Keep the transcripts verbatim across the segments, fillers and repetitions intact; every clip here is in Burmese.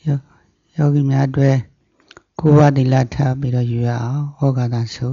ယောဂီများအတွက်ကိုယ်ဝတိလထားပြီးတော့ယူရအောင်ဟောကားသာဆို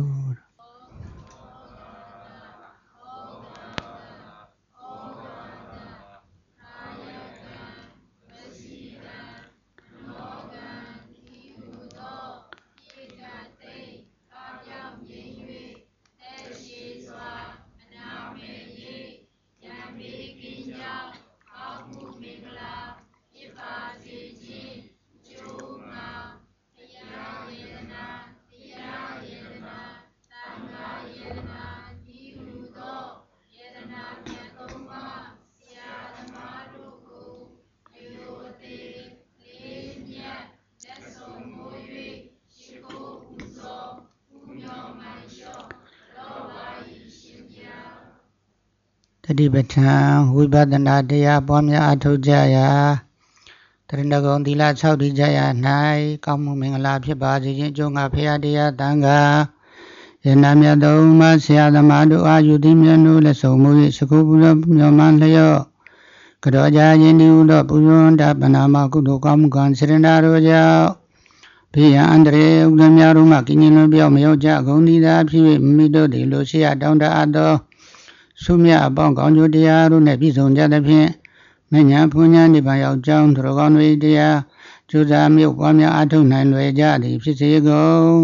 တတိပဋ္ဌာန်ဝိပဿနာတရားပွားများအထောက်ကြရာတရဏဂုံသီလ၆တည်ကြရာ၌ကောင်းမှုမင်္ဂလာဖြစ်ပါစေခြင်းအကျိုးငါဖရာတရားတန်ခါယနာမြတ်သောမဆရာသမားတို့အာယုတိမြတ်တို့လက်ဆောင်မှု၏စကုပ္ပလောမြော်မှန်လျော့ကတော်ကြခြင်းဒီဟုသောပူဇော်တပနာမကုသိုလ်ကောင်းမှုကံစေရနာတို့ကြောင့်ဘေးရန်အန္တရာယ်ဥဒ္ဒများတို့မှကင်းကျင်လွန်ပြောင်းမရောက်ကြကုန်သည်သာဖြစ်၍မိမိတို့သည်လိုရှိရတောင်းတအပ်သောဆုမြတ်အပေါင်းကောင်းကျိုးတရားတို့နှင့်ပြည့်စုံကြသဖြင့်မဉ္ဇဉ်ဘုံညာနိဗ္ဗာန်ရောက်ကြောင်းသူတော်ကောင်းတို့တရားကျိုးစားမြုပ်ပွားများအထောက်နိုင်လွယ်ကြသည်ဖြစ်စေကုန်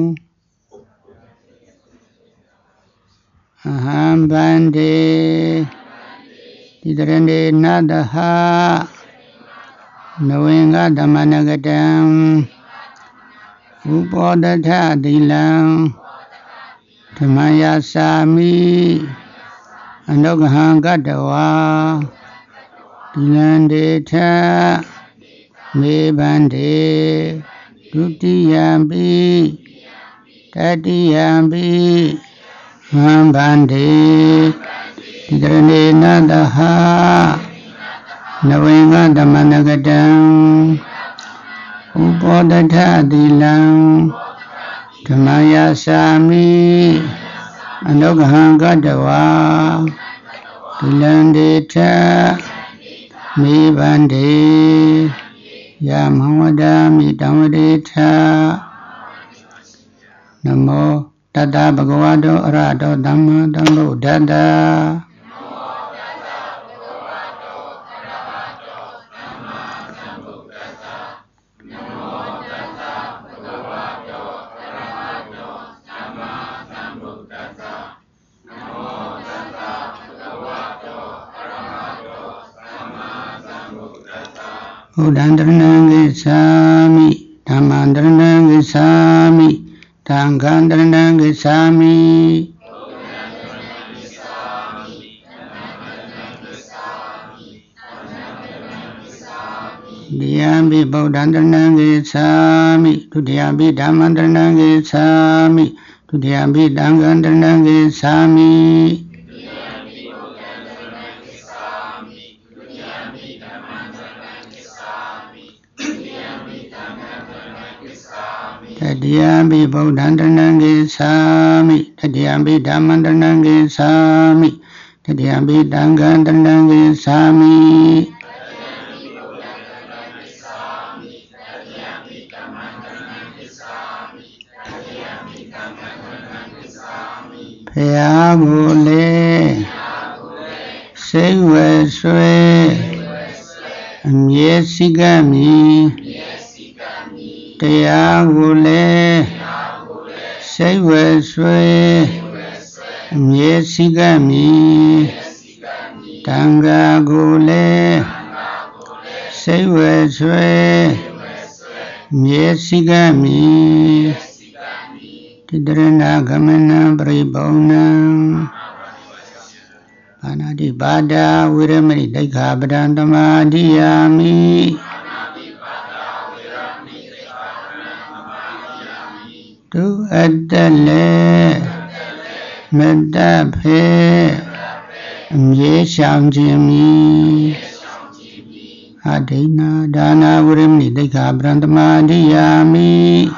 အဟံဗန္တိတိတရဏေနတဟနဝင်္ဂဓမ္မနဂတံဥပောတထသီလံဓမ္မယသာမိအနုဂဟံကတဝါသီလံဒေထမေဘန္တေဒုတိယံပိတတိယံပိဟံဗန္တေတိတရဏေနတဟနဝင်္ဂဓမ္မနဂတံဥပောတထသီလံဓမ္မယသာမိအနုဂဟံကတဝါသီလံဒေထမေဘန္တေယမဝဒာမိတံဝဒေထနမောတတဗဂဝတောအရဟတောသမ္မာသမ္ဗုဒ္ဓတ္တဘုဒ္ဓံတရဏံဂိသာမိဓမ္မံတရဏံဂိသာမိသံဃံတရဏံဂိသာမိဒိယံပိဗုဒ္ဓံတရဏံဂိသာမိဒုတိယံပိဓမ္မံတရဏံဂိသာမိဒုတိယံပိသံဃံတရဏံဂိသာမိတတိယံပိဗုဒ္ဓံတရဏံဂိသာမိတတိယံပိဓမ္မံတရဏံဂိသာမိတတိယံပိသံဃံတရဏံဂိသာမိဖယားကိုလေစိတ်ဝဲဆွဲအမြဲစိကမီတရားကိုလည်းစိတ်ဝဲဆွဲအမြဲစိကမီတန်ခါကိုလည်းစိတ်ဝဲဆွဲအမြဲစိကမီတိတရဏဂမနံပရိပုံဏံပါဏာတိပါဒဝိရမဏိဒိဋ္ဌာပဒံသမာဓိယာမိသူအတ္တလေမတ္တဖေအမြဲရှောင်ခြင်းမီအဒိဏဒါနာဝိရမဏိဒိဋ္ဌာပဒံသမာဓိယာမိ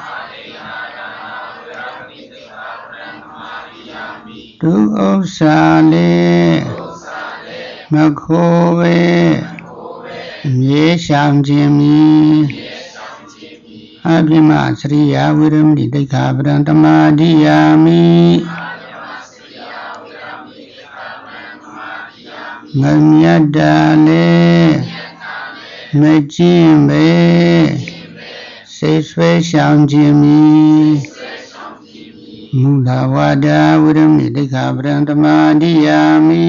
သူဥစ္စာလေမခိုးဝဲအမြဲရှောင်ခြင်းမီพิมาสริยาวิรมิติขาปรังตมาธิยามิงมยัดดาเลมจิมเบစိတ်ဆွဲရှောင်ခြင်းမီမူလဝါဒဝိရမိတိခာပရံတမာတိယာမိ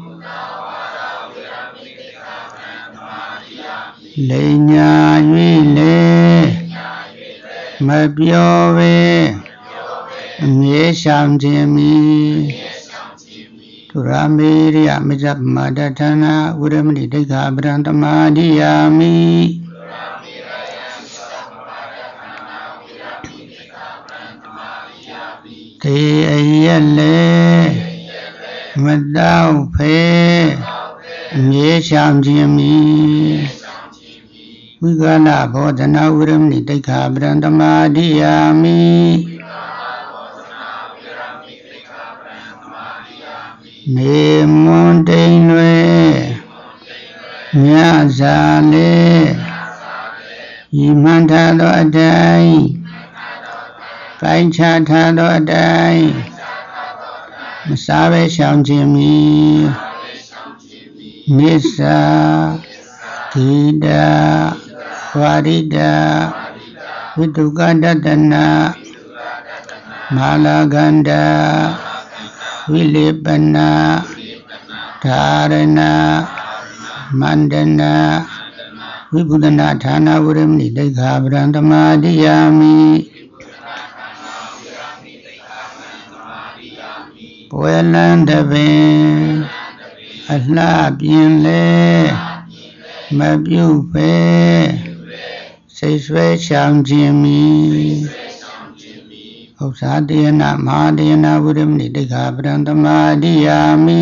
လိညာ၍လေမပြောပဲအမြဲရှောင်ခြင်းမီသူရမေရိယမဇ္ဇပမာဒဌာနဝိရမိတိခာပရံတမာတိယာမိတေအယက်လေမတောက်ဖဲအမြဲရှောင်ခြင်းမီဝိကလဘောဓနာဝိရမိတိခာပရံတမာတိယာမိမေမွန်တိန်လွေညဇာလေဤမန္တသောအတိုင်းပိုင်းခြားထားသောအတိုင်းမစားပဲရှောင်ခြင်းမီနိစ္စဂိတဝါရိတဝိတုကတတနာမာလကန္တဝိလေပနာဓာရဏမန္တနာဝိပုဒနာဌာနဝရမိတိခာပရံတမာတိယာမိဝေလန္တပင်အလှပြင်းလေမပြုတ်ပဲစိတ်ဆွဲရှောင်ခြင်းမီဥစ္စာတေနမဟာတေနဝိရမိတိခာပရံတမာတိယာမိ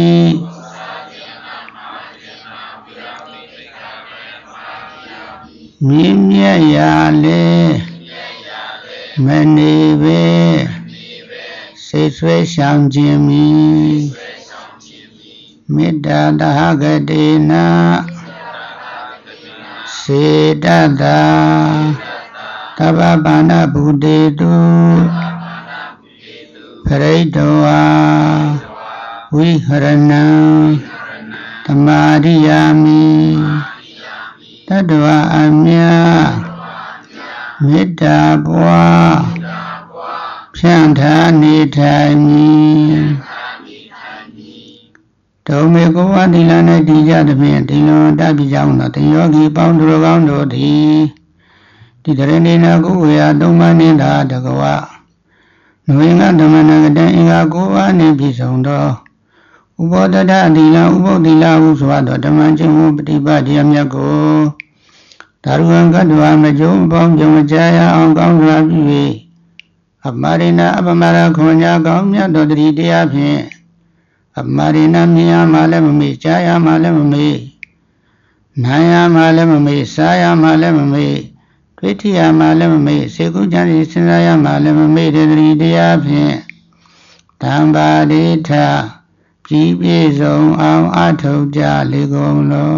မြင့်မြတ်ရာလေမနေပဲစိတ်ဆွဲရှောင်ခြင်းမီမေတ္တာတဟဂတေနစေတတာသဗ္ဗပါဏဗုတေတုပရိတ္တဝါဝိဟရဏံသမာရိယာမိတတ္တဝါအမြတ်မေတ္တာပွားဖြန့်ထားနေထိုင်မည်ဒုံမေကောဝတိလနဲ့တည်ကြသဖြင့်ဒီလိုတတ်ပြီးကြောင်းတော့တယောဂီပေါင်းသူတော်ကောင်းတို့သည်ဒီတရဏိနာကိုဝေယသုံးပါးနေတာတကဝနဝေငဓမ္မနဂတံအင်္ဂါကိုးပါးနှင့်ပြည့်စုံသောဥပောတတအတိလဥပုသ္တိလဟုဆိုသောဓမ္မချင်းဝပฏิပတ်တရားမြတ်ကိုဒါရုံကတ္တဝမကျုံပေါင်းကြုံကြရအောင်ကောင်းစွာပြု၍အမရိဏအပမရခွန်ညာကောင်းမြတ်တော်တတိတရားဖြင့်အမရိဏမြင်ရမှလည်းမမေ့ကြားရမှလည်းမမေ့နားရမှလည်းမမေ့စားရမှလည်းမမေ့တွေ့ထရမှလည်းမမေ့စေကုကြံစဉ်းစားရမှလည်းမမေ့တဲ့တတိတရားဖြင့်တံပါတိထကြည်ပြည့်စုံအောင်အထောက်ကြလေကုန်လော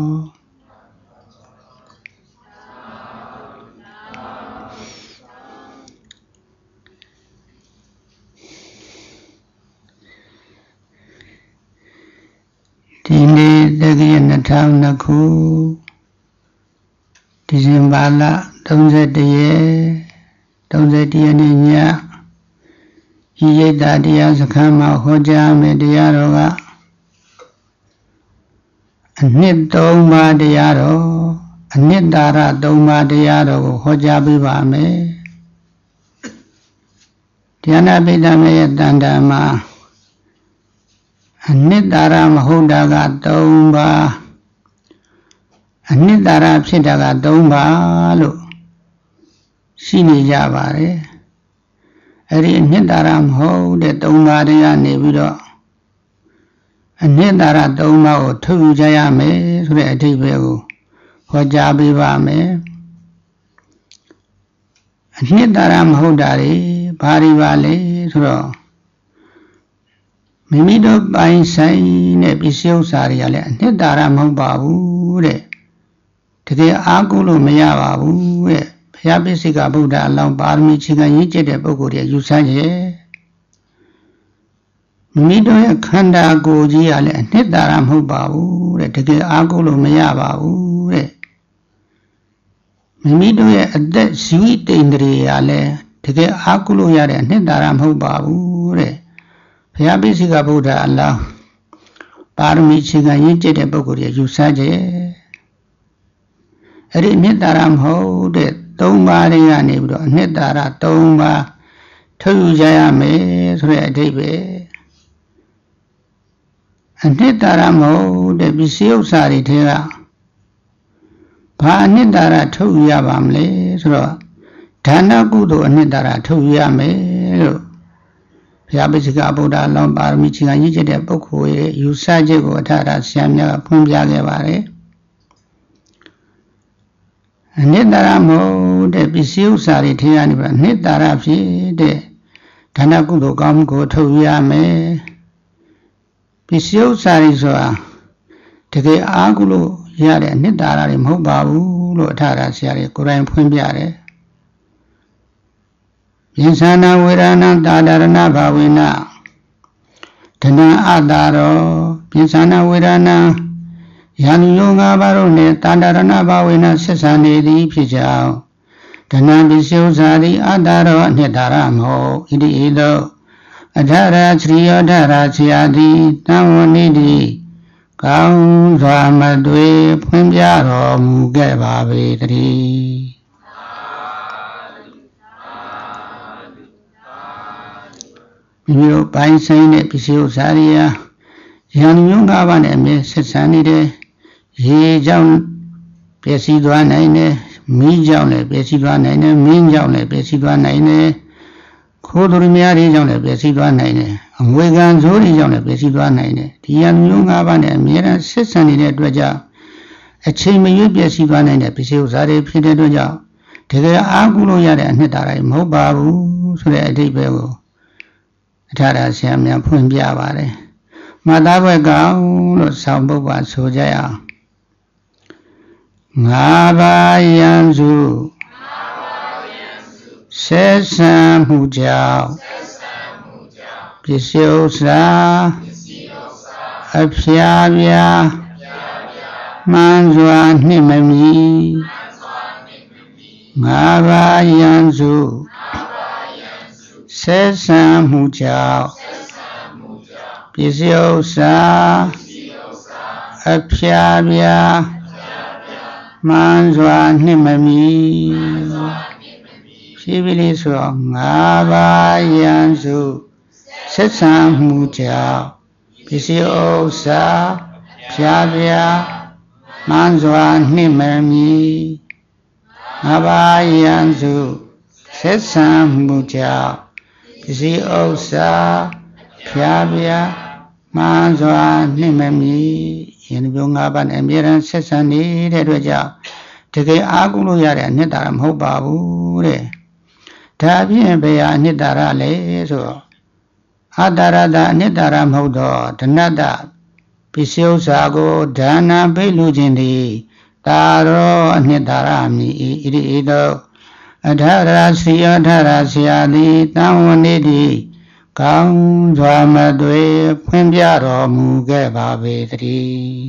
ဒီနေ့တက္ကရာနှစ်ထောင်နှစ်ခုဒီဇင်ဘာလသုံးဆယ်တစ်ရက်သုံးဆယ်တစ်ရက်နေ့ညဤရိတ်တာတရားစခန်းမှာဟောကြားမယ်တရားတော်ကအနှစ်သုံးပါးတရားတော်အနှစ်သာရသုံးပါးတရားတော်ကိုဟောကြားပေးပါမယ်တရားနာပိဋကမေရဲ့တန်တာမှာအနှစ်သာရမဟုတ်တာကသုံးပါးအနှစ်သာရဖြစ်တာကသုံးပါးလို့ရှိနေကြပါတယ်အဲ့ဒီအနှစ်သာရမဟုတ်တဲ့သုံးပါးတွေကနေပြီးတော့အနှစ်သာရသုံးပါးကိုထုတ်ယူကြရမယ်ဆိုတဲ့အဓိပ္ပာယ်ကိုဟောကြားပေးပါမယ်အနှစ်သာရမဟုတ်တာတွေဘာတွေပါလဲဆိုတော့မိမိတို့ပိုင်ဆိုင်တဲ့ပစ္စည်းဥစ္စာတွေကလည်းအနှစ်သာရမဟုတ်ပါဘူးတဲ့တကယ်အားကိုးလို့မရပါဘူးတဲ့ဘရားပိစိကဗုဒ္ဓအလောင်းပါရမီခြေခံရင့်ကျက်တဲ့ပုဂ္ဂိုလ်တွေယူဆချက်မိမိတို့ရဲ့ခန္ဓာကိုယ်ကြီးကလည်းအနှစ်သာရမဟုတ်ပါဘူးတဲ့တကယ်အားကိုးလို့မရပါဘူးတဲ့မိမိတို့ရဲ့အသက်ဇီဝတိန္ဒြေကလည်းတကယ်အားကိုးလို့ရတဲ့အနှစ်သာရမဟုတ်ပါဘူးတဲ့ဘုရားပိစိကဗုဒ္ဓအလောင်းပါရမီခြေခံရင့်ကျက်တဲ့ပုဂ္ဂိုလ်တွေယူဆချက်အဲ့ဒီအနှစ်သာရမဟုတ်တဲ့သုံးပါးတွေကနေပြီးတော့အနှစ်သာရသုံးပါးထုတ်ယူကြရမယ်ဆိုတဲ့အဓိပ္ပာယ်အနှစ်သာရမဟုတ်တဲ့ပစ္စည်းဥစ္စာတွေထဲကဘာအနှစ်သာရထုတ်ယူရပါမလဲဆိုတော့ဒါနကုသိုလ်အနှစ်သာရထုတ်ယူရမယ်လို့ဘုရားပိစိကဗုဒ္ဓအလောင်းပါရမီခြေခံရင့်ကျက်တဲ့ပုဂ္ဂိုလ်ရဲ့ယူဆချက်ကိုအထထဆရာများကဖွင့်ပြခဲ့ပါတယ်အနှစ်သာရမဟုတ်တဲ့ပစ္စည်းဥစ္စာတွေထဲကနေပြီးအနှစ်သာရဖြစ်တဲ့ဒါနကုသိုလ်ကောင်းမှုကိုထုတ်ယူရမယ်ပစ္စည်းဥစ္စာတွေဆိုတာတကယ်အားကိုးလို့ရတဲ့အနှစ်သာရတွေမဟုတ်ပါဘူးလို့အထထဆရာတွေကိုယ်တိုင်ဖွင့်ပြတယ်ယင်္ဆနာဝေဒနာတာဒရဏဘာဝေနဒနာအတ္တရောယင်္ဆနာဝေဒနာယန္ယောငါးပါးတို့နှင့်တာဒရဏဘာဝေနဆက်ဆံနေသည်ဖြစ်ကြောင်းဒနာပစ္စည်းဥစ္စာသည်အတ္တရောအနှစ်သာရမဟုတ်ဣတိဧသောအထရချရိယောထရဆရာသည်တံဝနိတိကောင်းစွာမသွေဖွင့်ပြတော်မူခဲ့ပါပေတည်းမိမိတို့ပိုင်းဆိုင်တဲ့ပစ္စည်းဥစ္စာတွေဟာယန္ယောငါးပါးနဲ့အမြဲဆက်ဆံနေတယ်ရေကြောင့်ပျက်စီးသွားနိုင်တယ်မီးကြောင့်လည်းပျက်စီးသွားနိုင်တယ်မင်းကြောင့်လည်းပျက်စီးသွားနိုင်တယ်ခိုးသူများတွေကြောင့်လည်းပျက်စီးသွားနိုင်တယ်အငွေခံဆိုးတွေကြောင့်လည်းပျက်စီးသွားနိုင်တယ်ဒီယန္ယောငါးပါးနဲ့အမြဲတမ်းဆက်ဆံနေတဲ့အတွက်ကြောင့်အချိန်မရွေးပျက်စီးသွားနိုင်တဲ့ပစ္စည်းဥစ္စာတွေဖြစ်တဲ့အတွက်ကြောင့်တကယ်အားကိုးလို့ရတဲ့အနှစ်သာရမဟုတ်ပါဘူးဆိုတဲ့အဓိပ္ပာယ်ကိုအထာရဆရာများဖွင့်ပြပါတယ်မသားဘွယ်ကောင်လို့ဆောင်းပုဒ်ပါဆိုကြရအောင်ငါးပါးယံစုဆက်ဆံမှုကြောင့်ပစ္စည်းဥစ္စာအဖျားပြားမှန်စွာနှင့်မမီငါးပါးယံစုဆက်ဆံမှုကြောင့်ပစ္စည်းဥစ္စာအဖျားပြားမှန်စွာနှင့်မမီဖြည်းဖြည်းလေးဆိုတော့ငါးပါးယံစုဆက်ဆံမှုကြောင့်ပစ္စည်းဥစ္စာဖျားပြားမှန်စွာနှင့်မမီငါးပါးယံစုဆက်ဆံမှုကြောင့်ပစ္စည်းဥစ္စာဖျားပြားမှန်စွာနှင့်မမီယန္တငါးပါးနဲ့အမြဲတမ်းဆက်ဆံနေတဲ့အတွက်ကြောင့်တကယ်အားကိုးလို့ရတဲ့အနှစ်သာရမဟုတ်ပါဘူးတဲ့ဒါဖြင့်ဘယ်ဟာအနှစ်သာရလဲဆိုတော့အတ္တရတအနှစ်သာရမဟုတ်တော့ဒနတ္တပစ္စည်းဥစ္စာကိုဒါနပိလူခြင်းသည်တာရောအနှစ်သာရမည်ဣတိဧသောအထရစီယထရဆရာသည်တံဝနိတိကောင်းစွာမသွေဖွင့်ပြတော်မူခဲ့ပါပေတည်း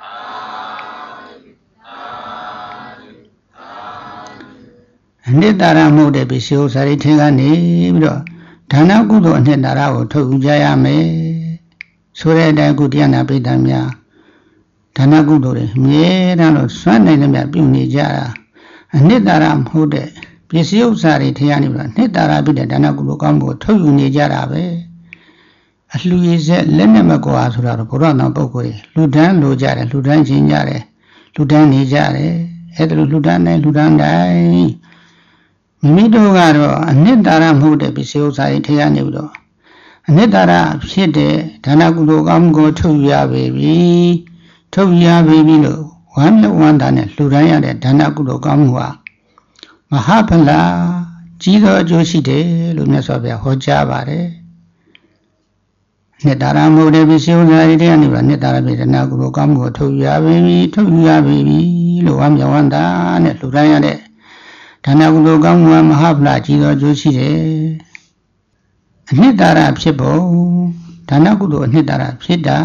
အနှစ်သာရမဟုတ်တဲ့ပစ္စည်းဥစ္စာတွေထင်ကနေပြီးတော့ဒါနကုသိုလ်အနှစ်သာရကိုထုတ်ယူကြရမယ်ဆိုတဲ့အတိုင်းကုတရားနာပိဋကများဒါနကုသိုလ်တွေအမြဲတမ်းလို့စွန့်နိုင်တဲ့မြတ်ပြုနေကြတာအနှစ်သာရမဟုတ်တဲ့ပစ္စည်းဥစ္စာတွေထင်ရနေပြီးတော့နှစ်သာရပြတဲ့ဒါနကုသိုလ်ကောင်းမှုကိုထုတ်ယူနေကြတာပဲအလှူရည်ဆက်လက်နဲ့မကွာဆိုတော့ဘုရားတော်ပုဂ္ဂိုလ်တွေလူတန်းလိုကြတယ်လူတန်းချင်းကြတယ်လူတန်းနေကြတယ်အဲ့ဒါလိုလူတန်းတိုင်းလူတန်းတိုင်းမိမိတို့ကတော့အနှစ်သာရမဟုတ်တဲ့ပစ္စည်းဥစ္စာတွေထင်ရနေပြီးတော့အနှစ်သာရဖြစ်တဲ့ဒါနကုသိုလ်ကောင်းမှုကိုထုတ်ယူရပေပြီထုတ်ယူရပေပြီလို့ဝမ်းမြောက်ဝမ်းသာနဲ့လှူဒန်းရတဲ့ဒါနကုသိုလ်ကောင်းမှုဟာမဟာဖလားကြီးသောအကျိုးရှိတယ်လို့မြတ်စွာဘုရားဟောကြားပါတယ်။နှစ်သာရမဟုတ်တဲ့ပစ္စည်းဥစ္စာတွေထဲကနေပါနှစ်သာရပြေဒနာကုသိုလ်ကောင်းမှုကိုထုတ်ယူရပြီထုတ်ယူရပြီလို့ဝမ်းမြောက်ဝမ်းသာနဲ့လှူဒန်းရတဲ့ဒါနကုသိုလ်ကောင်းမှုကမဟာဖလားကြီးသောအကျိုးရှိတယ်အနှစ်သာရဖြစ်ပုံဒါနကုသိုလ်အနှစ်သာရဖြစ်တာ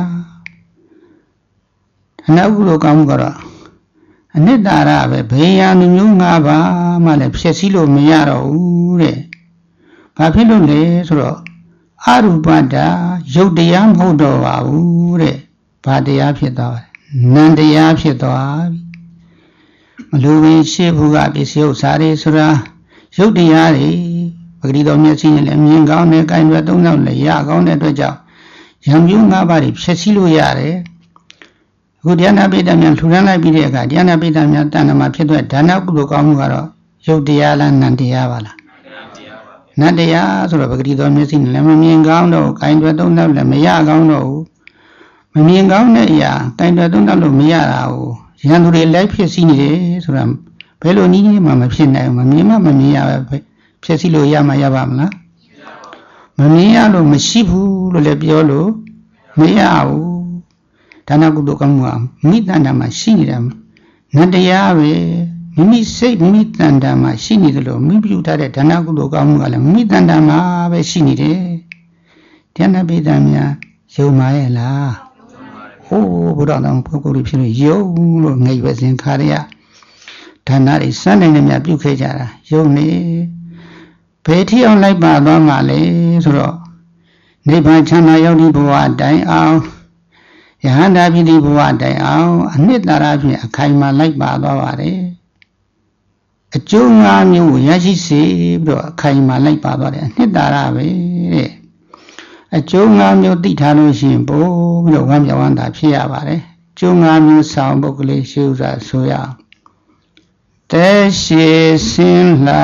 ဒါနကုသိုလ်ကောင်းမှုကတော့အနှစ်သာရပဲဘေးရန်မျိုး၅ပါးမှလည်းဖြစ်စည်းလို့မရတော့ဘူးတဲ့ဘာဖြစ်လို့လဲဆိုတော့အရူပတ္တရုပ်တရားမဟုတ်တော့ပါဘူးတဲ့ဘာတရားဖြစ်သွားလဲနံတရားဖြစ်သွားပြီမလိုပင်ရှိဘူးကပစ္စည်းဥစ္စာတွေဆိုတာရုပ်တရားတွေပဂတိတော်မျက်စိနဲ့လည်းမြင်ကောင်းတဲ့ကိုင်ရွယ်သုံးဆောင်လည်းရကောင်းတဲ့အတွက်ကြောင့်ရံမျိုး၅ပါးတွေဖြစ်စည်းလို့ရတယ်အခုတရားနာပိဋကများလှူဒန်းလိုက်ပြီးတဲ့အခါတရားနာပိဋကများတဏ္ဍမှာဖြစ်တဲ့ဒါနကုသိုလ်ကောင်းမှုကတော့ရုပ်တရားလားနံတရားပါလားနတ်တရားဆိုတော့ပဂတိတော်မျက်စိနဲ့လည်းမမြင်ကောင်းတော့ကိုင်တွယ်သုံးတော့လည်းမရကောင်းတော့ဘူးမမြင်ကောင်းတဲ့အရာကိုင်တွယ်သုံးတော့လို့မရတာကိုရန်သူတွေလိုက်ဖြစ်စီနေတယ်ဆိုတာဘယ်လိုနည်းနည်းမှမဖြစ်နိုင်ဘူးမမြင်မှမမြင်ရပဲဖြစ်စီလို့ရမှရပါမလားမမြင်ရလို့မရှိဘူးလို့လည်းပြောလို့မရဘူးဒါနကုသိုလ်ကောင်းမှုကမိတ္တန္တမှာရှိနေတာနတ်တရားပဲမိမိစိတ်မိမိတန်တာမှာရှိနေတယ်လို့မိပြုထားတဲ့ဒါနကုသိုလ်ကောင်းမှုကလည်းမိမိတန်တာမှာပဲရှိနေတယ်တရားနာပိဋကများယုံပါရဲ့လားဟိုးဘုရားတော်ပုဂ္ဂိုလ်ဖြစ်လို့ယုံလို့ငြိပ်ပဲစဉ်ခါရရဒါနတွေစနိုင်နေမြပြုခဲ့ကြတာယုံနေဘယ်ထိအောင်လိုက်ပါသွားမှာလဲဆိုတော့နိဗ္ဗာန်ချမ်းသာရောက်ဒီဘဝတိုင်အောင်ယဟန္တာပြည်ဒီဘဝတိုင်အောင်အနှစ်သာရဖြင့်အခိုင်အမာလိုက်ပါသွားပါတယ်အကျိုး၅မျိုးကိုရရှိစေပြီးတော့အခိုင်အမာလိုက်ပါသွားတယ်အနှစ်သာရပဲတဲ့အကျိုး၅မျိုးသိထားလို့ရှိရင်ပို့ပြီးတော့ဝမ်းမြောက်ဝမ်းသာဖြစ်ရပါတယ်အကျိုး၅မျိုးဆောင်ပုဂ္ဂလိရှိဥစွာဆိုရအောင်တဲရှိစင်လှ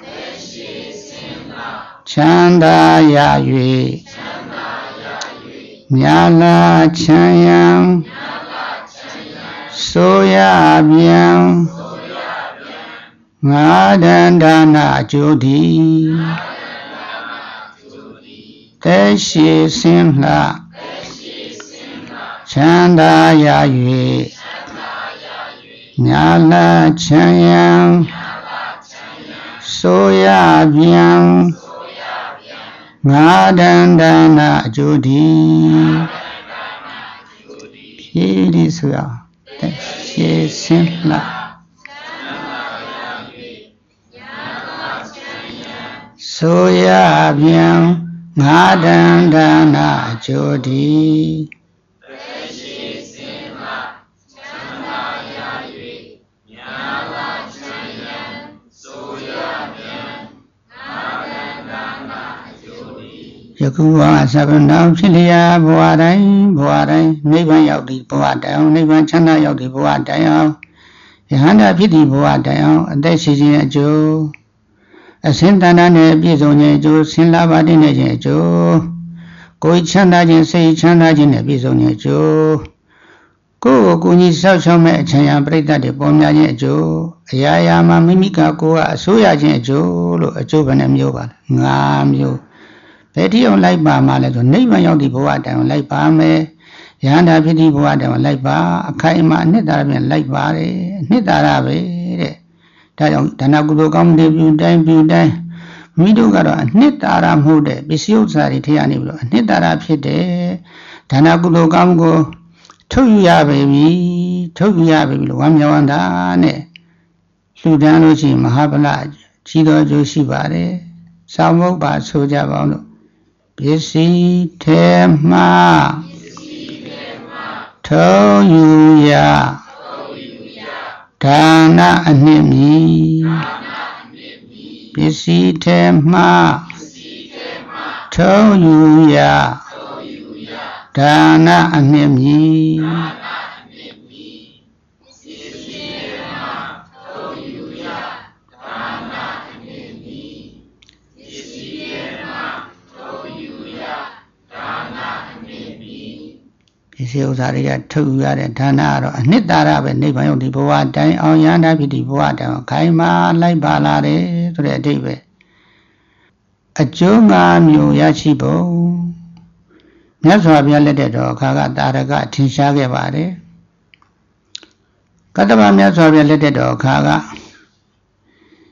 ချမ်းသာရ၍မြာလာချမ်းရန်ဆိုရပြန်ငါဒန္ဒနာအကျိုးဒီတဲရှိစင်လှချမ်းသာရ၍မြာလာချမ်းရန်ဆိုရပြန်ငါဒန္ဒနာအကျိုးဒီဖြည့်ဒီဆိုအောင်တဲရှိစင်လှဆိုရပြန်ငါဒန္ဒနာအကျိုးဒီယခုဘဝသဗ္ဗံတော်ဖြစ်လျာဘဝတိုင်းဘဝတိုင်းနိဗ္ဗာန်ရောက်သည့်ဘဝတိုင်အောင်နိဗ္ဗာန်ချမ်းသာရောက်သည့်ဘဝတိုင်အောင်ယဟန္တာဖြစ်သည့်ဘဝတိုင်အောင်အသက်ရှိခြင်းအကျိုးအစင်တဏ္ဍာနဲ့ပြည့်စုံခြင်းအကျိုးဆင်းလာပါတည်နေခြင်းအကျိုးကိုယ်ချမ်းသာခြင်းစိတ်ချမ်းသာခြင်းနဲ့ပြည့်စုံခြင်းအကျိုးကိုယ်ကိုကိုကြီးဆောက်ရှောက်မဲ့အချမ်းရပရိသတ်တွေပေါ်များခြင်းအကျိုးအရာရာမှာမိမိကကိုယ်ကအစိုးရခြင်းအကျိုးလို့အကျိုးဘယ်နှမျိုးပါလဲ၅မျိုးဘယ်တိအောင်လိုက်ပါမှလဲဆိုနိဗ္ဗာန်ရောက်သည့်ဘဝတိုင်အောင်လိုက်ပါမယ်ယဟန္တာဖြစ်သည့်ဘဝတိုင်အောင်လိုက်ပါအခိုင်အမာအနှစ်သာရဖြင့်လိုက်ပါတယ်အနှစ်သာရပဲတဲ့ဒါကြောင့်ဒါနကုသိုလ်ကောင်းမှုတွေပြုတိုင်းပြုတိုင်းမိတို့ကတော့အနှစ်သာရမှုတဲ့ပစ္စည်းဥစ္စာတွေထည့်ရနေပြီလို့အနှစ်သာရဖြစ်တယ်ဒါနကုသိုလ်ကောင်းကိုထုတ်ယူရပါပြီထုတ်ယူရပါပြီလို့ဝမ်းမြောက်ဝမ်းသာနဲ့လှူဒန်းလို့ရှိရင်မဟာဗလကြီးတော်ကျိုးရှိပါတယ်ဆောင်းမုတ်ပါဆိုကြပါအောင်လို့ပစ္စည်းထဲမှထုံးယူရဒါနအနှစ်မီပစ္စည်းထဲမှထုံးယူရဒါနအနှစ်မီဒီစေဥစ္စာတွေကထုတ်ယူရတဲ့ဒါနကတော့အနှစ်သာရပဲနိဗ္ဗာန်ရောက်ဒီဘဝတိုင်အောင်ရဟန္တာဖြစ်ဒီဘဝတိုင်အောင်ခိုင်မာလိုက်ပါလာတယ်ဆိုတဲ့အဓိပ္ပာယ်အကျိုး၅မျိုးရရှိပုံမြတ်စွာဘုရားလက်ထက်တော်အခါကတာရကထင်ရှားခဲ့ပါတယ်ကတ္တဗမြတ်စွာဘုရားလက်ထက်တော်အခါက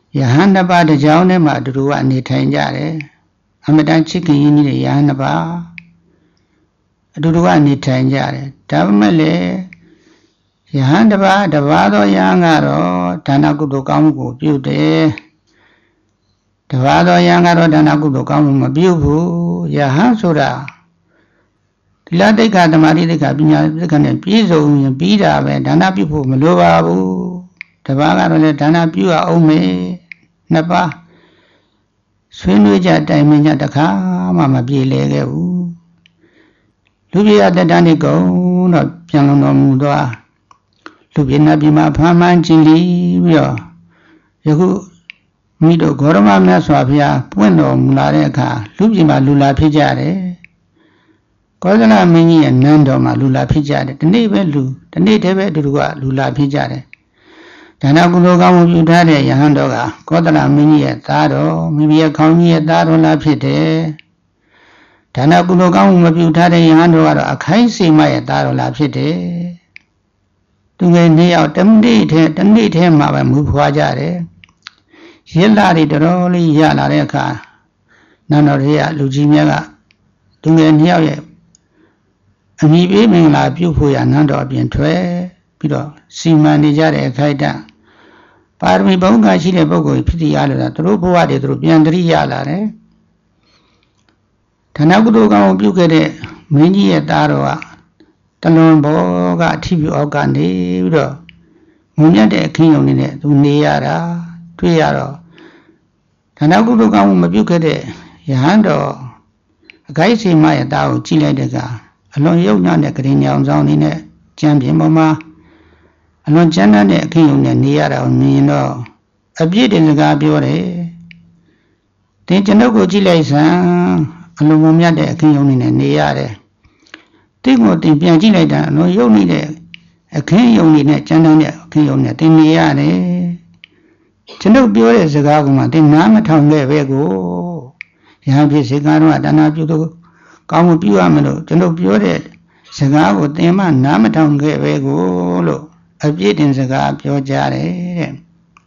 Yahanda ba the Jaune Madru and the Tanjare. Amadan chicken in the Yahanaba. Duru and the Tanjare. Tamale Yahandaba, the Vado Yangaro, Tanakudo Kamu, Beauty. The Vado Yangaro, Tanakudo Kamu, Beauty, Yahansura. La de Catamari de Cabina, the Canan Piso, Bida, and Dana people, Melovabu, the Vaga, Dana Pua Ome, Napa, Swinwija, Diamond, the car, Mamma Be Legu. Lubia the Danico, not Piano Mudoa. Lubina Bima Paman Chili, Yahu Mido Goroma Naswabia, Pueno Mulareca, Lubima Lula Pijare. Kodala Mini and Nando Malula Pijade, the neighbor Lu, the native Dua Lula Pijade. Tanakuloga Udade Yahandoga, Kodala Mini at Tado, maybe a county at Tado La Pite. Tanakuloga Mabutade Yahandoga, a kaisi my at Tado La Pite. To get near out them date, and date him of a Mupajare. Yellari the Roli Yalareca, Nanoria Lugimiaga. To get near and he being like beautiful and under being twelve, Pido, see manager Kaita. Parmi Bonga Chile Bogo, Pity Yala, Trupo, the Trupian Yala, eh? Tanagudo Bukade, Mini at Daroa, Talon Boga, Tibu Ogandi, Vido, Munya de King in it, Uniara, Tuyaro. Tanagudo Bukade, Yahando, a guy see my Dao, Chile de Ga. Along young the green young zone in it, champion mamma. Along Jana the king and near on me, no. A bit in the gabiore. Then Janogo Gilesa, along Mumia the king in the near. Take what in Piagileda, no you need it. A king only net, Jana king on it in the yard. Jano Bure is a government in Namatown, where we go. You have this cigar, I don't know you. Kamu piwa melo, jano piwa de, sega ko tema nama taung ke vego lo, abjid in sega piwa jare.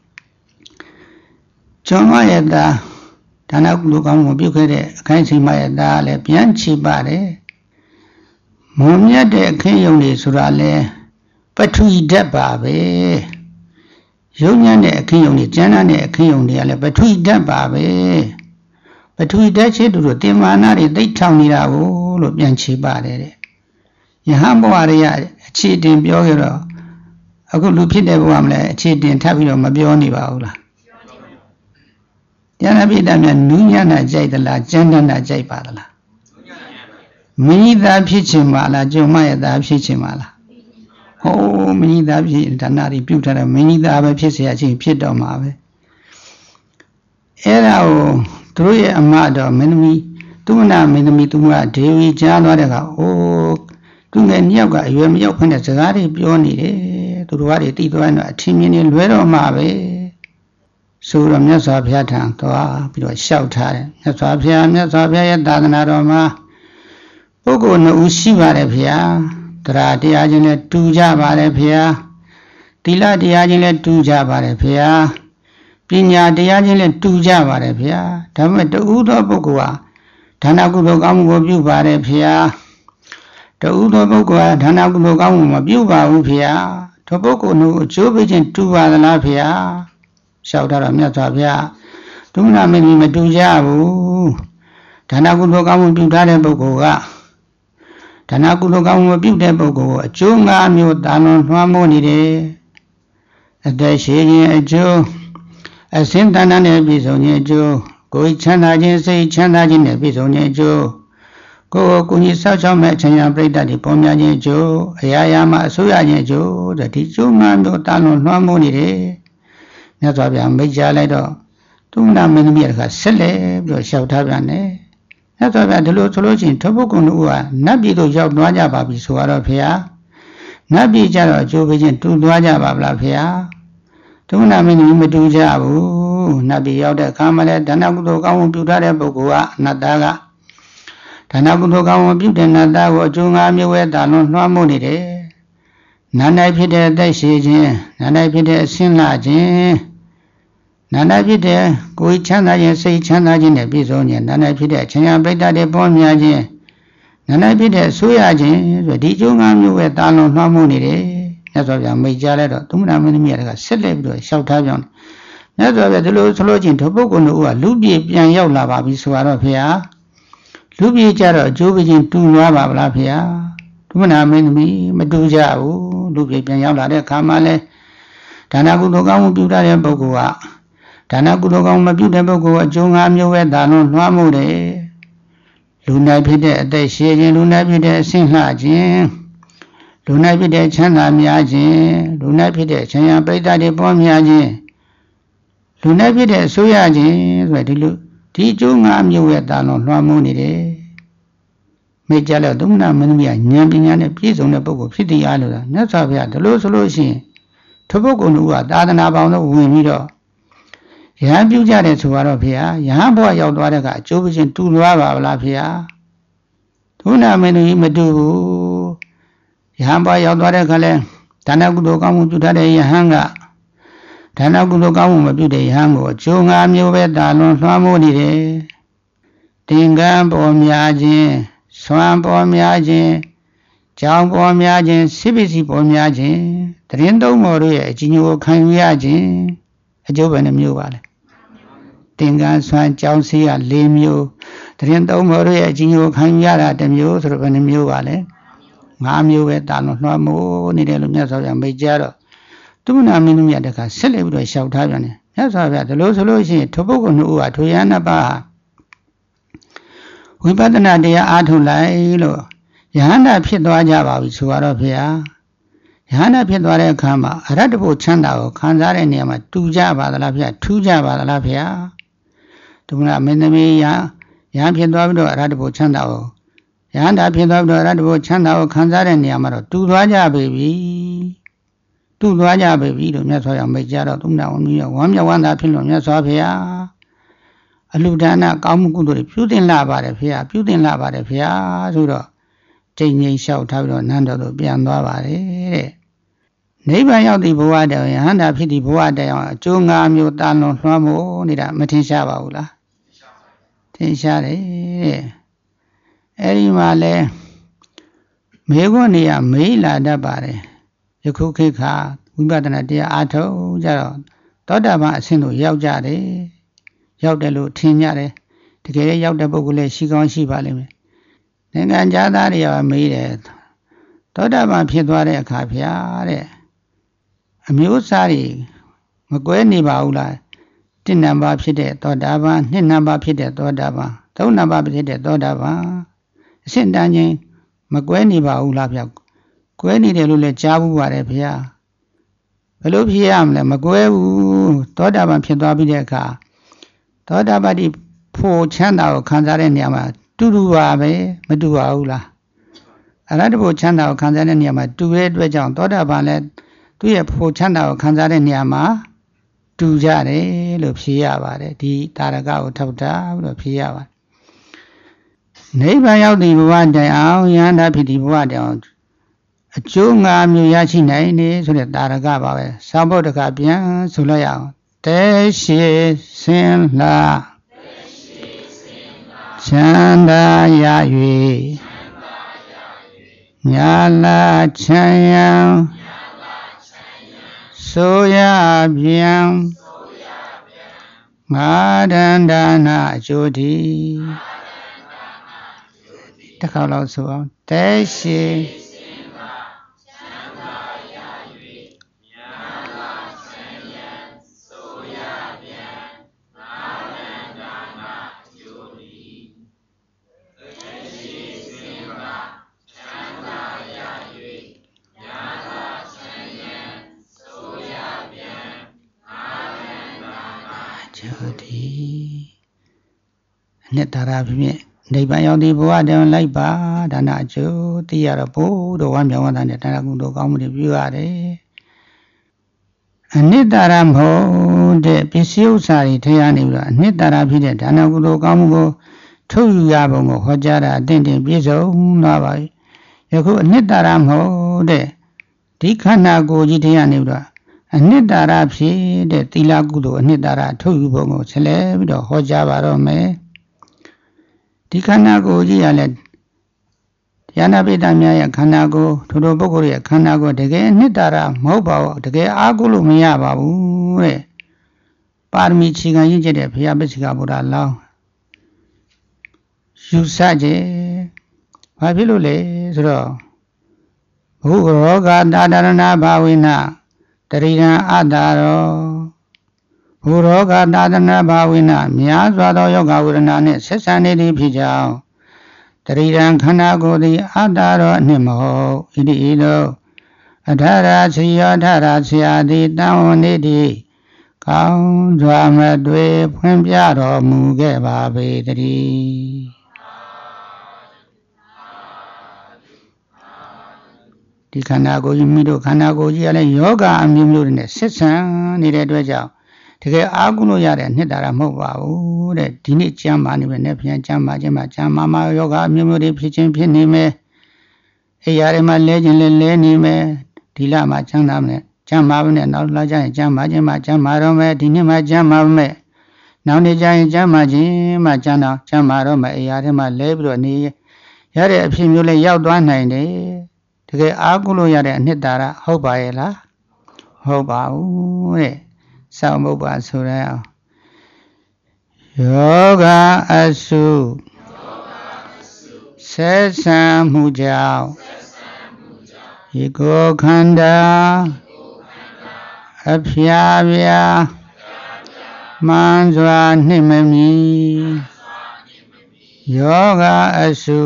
Choma yada, tanak lu kamu piwa ke de, kain sima yada le pian chiba de. Mumya de ken yung de sura le, patui deba be. Yonya de ken yung de, jana de ken yung de ale, patui deba be. But we dutch it to the Timanari, they tell me that all of Yanchi Bade. Yahambo area, cheating Biogero. I could look at the woman, cheating Tabio Mabioni Baula. Yanabi Damian Nunyana Jay the La Jandana Jay Padala. Me that Pichimala, Jomaya that Pichimala. Oh, me that Tanari Puta, many that Pichi Pidomave. Era. Through a mother, Menami, Tuna, Menami, Tuma, Devi, Janwadaga, oh, Tunga Nyaga, you am Yokan as a Gari Bioni, to Wadi Tituana, Timini, Vero Mave. So the Nasabia Tantoa, Pito shout at Nasabia, Nasabia, Daganaroma, Pogo no Ushiva Repia, Tra Diagene, two Java Repia, Tila Diagene, two Java Repia. Pinya Diagile two Java Repia, Tamet Udo Bogua, Tanagudo Gamu Buba Repia, the Udo Bogua, Tanagudo Gamu Buba Upia, Toboko no Jobijin two Valapia, shout out of Metavia, Tuna Mini Medujabu, Tanagudo Gamu Buda Bogoa, Tanagudo Gamu Buda Bogo, Junga Mutano Mamoni, a dash a Joe. A Sintana Bisonia Joe, go Chanajin say Chanajin Bisonia Joe. Go Kuni Sacha Machina Breda di Pomia Joe, Ayama Suya Joe, the Tichuma Tano Namoni. Nazabia Major Ledo. Tuna Menimia Sele, your shout Havane. Nazabia the Lotologin, Tobocunua, Nabi do Job Noja Babi Suarapia. Nabi Jaro Jovijin to Noja Bablapia. Tuna mini Medujabu, Nabi Yoda Kamale, Tanagudo Gamu Buda Bogua, Nadaga. Tanagudo Gamu Buda Nadago, Junga Miwe, Dalon Namoni. Nana Pide Dashijin, Nana Pide Sinlajin. နာနာဖြစ်တဲ့ကိုယ်ချမ်းသာခြင်းစိတ်ချမ်းသာခြင်းနဲ့ပြည့်စုံခြင်းနာနာဖြစ်တဲ့ချမ်းသာပိဋကတဲ့ပေါ်များခြင်းနာနာဖြစ်တဲ့ဆိုးရခြင်းဆိုဒီကျိုးငါးမျိုးပဲတာလွန်လွှမ်းမိုးနေတယ်မြတ်စွာဘုရားမိတ်ကြားလိုက်တော့သုမနာမင်းသမီးကဆက်လက်ပြီးတော့လျှောက်ထားပြောင်းမြတ်စွာဘုရားဒီလိုဆိုလို့ချင်းဒုပုဂ္ဂိုလ်တို့ကလူပြေပြန်ရောက်လာပါပြီဆိုတော့ဖေဟာလူပြေကြတော့အကျိုးပခြင်းတူသွားပါဗလားဖေဟာသုမနာမင်းသမီးမတူကြဘူးလူပြေပြန်ရောက်လာတဲ့အခါမှာလဲဒါနကုသိုလ်ကောင်းမှုပြုတဲ့ပုဂ္ဂိုလ်ကဒါနကုသိုလ်ကောင်းမပြုတဲ့ပုဂ္ဂိုလ်ကအကျိုးငါးမျိုးပဲဒါလုံးလွှမ်းမိုးတယ်လူနိုင်ဖြစ်တဲ့အသက်ရှည်ခြင်းလူနိုင်ဖြစ်တဲ့အဆင့်လှခြင်းလူနိုင်ဖြစ်တဲ့ချမ်းသာများခြင်းလူနိုင်ဖြစ်တဲ့ချမ်းသာပိဋကတွေပေါ်များခြင်းလူနိုင်ဖြစ်တဲ့အဆိုးရခြင်းဆိုတဲ့ဒီလိုဒီအကျိုးငါးမျိုးပဲဒါလုံးလွှမ်းမိုးနေတယ်မိတ်ကြလို့သုမနာမင်းသမီးကဉာဏ်ပညာနဲ့ပြည့်စုံတဲ့ပုဂ္ဂိုလ်ဖြစ်တရားလို့လားမြတ်စွာဘုရားဒီလိုဆိုလို့ရှိရင်ထိုပုဂ္ဂိုလ်တို့ကသာသနာပေါင်းတို့ဝင်ပြီးတော့ယဟန်ပြုကြတယ်ဆိုတော့ဖေဟာယဟန်ဘဝရောက်သွားတဲ့ကအကျိုးပခြင်းတူသွားပါဗလားဖေဟာသုမနာမင်းသမီးမတူဘူးယဟန်ဘဝရောက်သွားတဲ့ခါလဲဒါနကုသိုလ်ကောင်းမှုပြုတတ်တဲ့ယဟန်ကဒါနကုသိုလ်ကောင်းမှုမပြုတဲ့ယဟန်ကိုအကျိုးငါးမျိုးပဲတာလွန်လွှမ်းမိုးနေတယ်တင်ကန်းပေါ်များခြင်းဆွမ်းပေါ်များခြင်းကြောင်းပေါ်များခြင်းစိပ္ပစီပေါ်များခြင်းတရင်သုံးပေါ်တို့ရဲ့အကျဉ်းကိုခံယူရခြင်းအကျိုးပဲနှမျိုးပါလေတင်ကန်းဆွမ်းကြောင်းစီးက၄မျိုးတရင်သုံးပေါ်တို့ရဲ့အကျဉ်းကိုခံယူရတာတစ်မျိုးဆိုတော့ဘယ်နှမျိုးပါလဲငါးမျိုးပဲတာလွန်လွှမ်းမိုးနေတယ်လို့မြတ်စွာဘုရားမိတ်ကြတော့သုမနာမင်းသမီးတခါဆက်လက်ပြီးတော့လျှောက်ထားပြန်တယ်မြတ်စွာဘုရားဒီလိုဆိုလို့ရှိရင်ထိုပုဂ္ဂိုလ်တို့ကထိုယန္နပါဝိပဿနာတရားအားထုတ်လိုက်လို့ယဟန္တာဖြစ်သွားကြပါပြီဆိုတော့ဖေဟာယဟန္တာဖြစ်သွားတဲ့အခါမှာအရတ္တဘုချမ်းသာကိုခံစားတဲ့နေရာမှာတူကြပါသလားဖေဟာထူးကြပါသလားဖေဟာဒီကမင်းသမီးယယဟန်ဖြစ်သွားပြီးတော့အရတ္တဘုချမ်းသာကိုယဟန္တာဖြစ်သွားပြီးတော့အရတ္တဘုချမ်းသာကိုခံစားတဲ့နေရာမှာတော့တူသွားကြပြီတူသွားကြပြီလို့မြတ်စွာဘုရားမိတ်ကြတော့သုမနာဝမီးဝမ်းမြောက်ဝမ်းသာဖြစ်လို့မြတ်စွာဘုရားအလှူဒါနကောင်းမှုကုသိုလ်တွေပြုတင်လာပါတယ်ဖေဟာပြုတင်လာပါတယ်ဖေဟာဆိုတော့ကျိန်ငိမ့်လျှောက်ထားပြီးတော့နန်းတော်သို့ပြန်သွားပါတယ်တဲ့နိဗ္ဗာန်ရောက်သည့်ဘဝတည်းယဟန္တာဖြစ်သည့်ဘဝတည်းအောင်အကျိုးငါးမျိုးတာလွန်လွှမ်းမိုးနေတာမထင်ရှားပါဘူးလားထင်ရှားတယ်တဲ့အဲဒီမှာလဲမေခွန်းနေရမေးလာတတ်ပါတယ်ယခုခေတ်ခါဝိပဿနာတရားအားထုတ်ကြတော့သောတာပန်အဆင့်သို့ရောက်ကြတယ်ရောက်တယ်လို့ထင်ကြတယ်တကယ်ရောက်တဲ့ပုဂ္ဂိုလ်လည်းရှိကောင်းရှိပါလိမ့်မယ်နိုင်ငံသားတွေကမေးတယ်သောတာပန်ဖြစ်သွားတဲ့အခါဖျားတဲ့အမျိုးအစားတွေမကွဲနေပါဘူးလားတစ်နံပါတ်ဖြစ်တဲ့သောတာပန်နှစ်နံပါတ်ဖြစ်တဲ့သောတာပန်သုံးနံပါတ်ဖြစ်တဲ့သောတာပန်အရှင်းတန်းချင်းမကွဲနေပါဘူးလားဗျကွဲနေတယ်လို့လည်းကြားဘူးပါတယ်ဗျာဘယ်လိုဖြစ်ရမလဲမကွဲဘူးသောတာပန်ဖြစ်သွားပြီးတဲ့အခါသောတာပတိဖို့ချမ်းသာကိုခံစားတဲ့နေရာမှာတူတူပါပဲမတူပါဘူးလားအရဟတဖို့ချမ်းသာကိုခံစားတဲ့နေရာမှာတူတဲ့အတွက်ကြောင့်သောတာပန်လည်းသူ့ရဲ့ဖို့ချမ်းသာကိုခံစားတဲ့နေရာမှာတူကြတယ်လို့ဖြေရပါတယ်ဒီတာရကကိုထောက်ထားပြီးတော့ဖြေရပါတယ်နိဗ္ဗာန်ရောက်သည့်ဘဝတိုင်အောင်ယန္တာဖြစ်သည့်ဘဝတိုင်အောင်အကျိုးငါးမျိုးရရှိနိုင်နေဆိုတဲ့တာရကပါပဲသံဗုဒ္ဓကပြန်ဆိုလိုက်ရအောင်တဲရှိစင်လာချမ်းသာရ၍ညာလာချမ်းရန်ဆိုရပြန်ငါဒန္ဒနာအကျိုးဒီတစ်ခါလောက်ဆိုအောင်တဲရှိနှစ်တာရာဖြစ်ဖြစ်နိဗ္ဗာန်ရောက်သည့်ဘဝတည်းလိုက်ပါဒါနအကျိုးသိရတော့ဘိုးတော်ဝမ်းမြောက်ဝမ်းသာနဲ့ဒါနကုသိုလ်ကောင်းမှုတွေပြုရတယ်အနှစ်တာရာမဟုတ်တဲ့ပစ္စည်းဥစ္စာတွေထဲရနေပြီးတော့အနှစ်တာရာဖြစ်တဲ့ဒါနကုသိုလ်ကောင်းမှုကိုထုတ်ယူရပုံကိုဟောကြားတာအတင်တင်ပြည့်စုံသွားပါပြီယခုအနှစ်တာရာမဟုတ်တဲ့ဒီခန္ဓာကိုယ်ကြီးထဲရနေပြီးတော့အနှစ်သာရဖြစ်တဲ့သီလကုသိုလ်အနှစ်သာရထုတ်ယူပုံကိုဆက်လက်ပြီးတော့ဟောကြားပါတော့မယ်ဒီခန္ဓာကိုယ်ကြီးရလဲတရားနာပိဋကများရဲ့ခန္ဓာကိုယ်ထိုတို့ပုဂ္ဂိုလ်ရဲ့ခန္ဓာကိုယ်တကယ်အနှစ်သာရမဟုတ်ပါဘူးတကယ်အားကိုးလို့မရပါဘူးတဲ့ပါရမီခြေခံရင့်ကျက်တဲ့ဘုရားပစ္စေကဗုဒ္ဓလောင်းယူဆကြဘာဖြစ်လို့လဲဆိုတော့ဘုရောဂတာဒရဏဘာဝိနတရိရံအတ္တရောဘုရောဂတာဒရဏဘာဝိနများစွာသောယောဂဝေဒနာနှင့်ဆက်ဆံနေသည်ဖြစ်ကြောင်းတရိရံခန္ဓာကိုယ်သည်အတ္တရောအနှင့်မဟုတ်ဣတိဣသောအထာရချီယောထရဆရာသည်တံဝနေသည်ကောင်းစွာမတွေ့ဖွင့်ပြတော်မူခဲ့ပါပေတည်းဒီခန္ဓာကိုယ်ကြီးမိတို့ခန္ဓာကိုယ်ကြီးကလည်းယောဂအမျိုးမျိုးတွေနဲ့ဆက်ဆံနေတဲ့အတွက်ကြောင့်တကယ်အားကိုးလို့ရတဲ့နှစ်သာရမဟုတ်ပါဘူးတဲ့ဒီနေ့ကျမ်းမာနေပဲနဲ့ပြန်ကျမ်းမာခြင်းမှာကျမ်းမာမှာယောဂအမျိုးမျိုးတွေဖြစ်ခြင်းဖြစ်နေမယ်အိယာတွေမှာလဲခြင်းလဲလဲနေမယ်ဒီလမှာချမ်းသာမယ်ကျမ်းမာပါနဲ့နောက်လာကြရင်ကျမ်းမာခြင်းမှာကျမ်းမာတော့မယ်ဒီနေ့မှာကျမ်းမာပါမယ်နောက်နေ့ကျရင်ကျမ်းမာခြင်းမှာကျမ်းတော်ကျမ်းမာတော့မယ်အိယာတွေမှာလဲပြီးတော့နေရတဲ့အဖြစ်မျိုးလဲရောက်သွားနိုင်တယ်တကယ်အားကိုးလို့ရတဲ့အနှစ်သာရဟုတ်ပါရဲ့လားဟုတ်ပါဘူးတဲ့စောင့်ဖို့ပါဆိုရအောင်ယောဂအစုဆက်ဆံမှုကြောင့်ဒီကိုခန္ဓာအဖျားပြားမှန်စွာနှိမ့်မမီယောဂအစု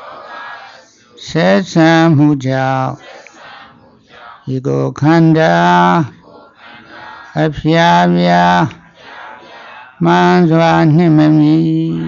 ဆက်ဆံမှုကြောင့်ဒီကိုခန္ဓာအဖျားပြားမှန်စွာနှိမ့်မမီ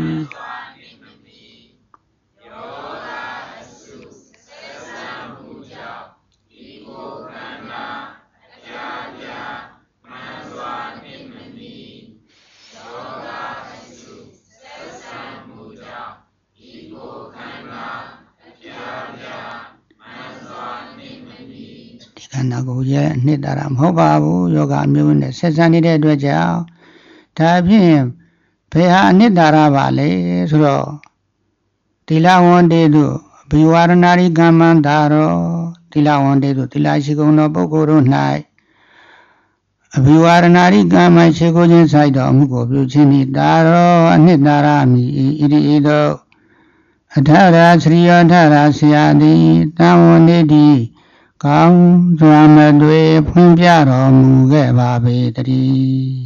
ခန္ဓာကိုယ်ရဲ့အနှစ်သာရမဟုတ်ပါဘူးယောဂအမျိုးနဲ့ဆက်ဆံနေတဲ့အတွက်ကြောင့်ဒါဖြင့်ဘယ်ဟာအနှစ်သာရပါလဲဆိုတော့သီလဝန္တေတုအဘိဝရဏရိကမ္မန္တာရောသီလဝန္တေတုသီလရှိကုန်သောပုဂ္ဂိုလ်တို့၌အဘိဝရဏရိကမ္မရှိကိုခြင်းဆိုင်တော်အမှုကိုပြုခြင်းဤတာရောအနှစ်သာရမိဣတိဣသောအထရာသရိယောထရာဆရာသည်တံဝနေတိကောင်းစွာမတွေ့ဖွင့်ပြတော်မူခဲ့ပါပေတည်း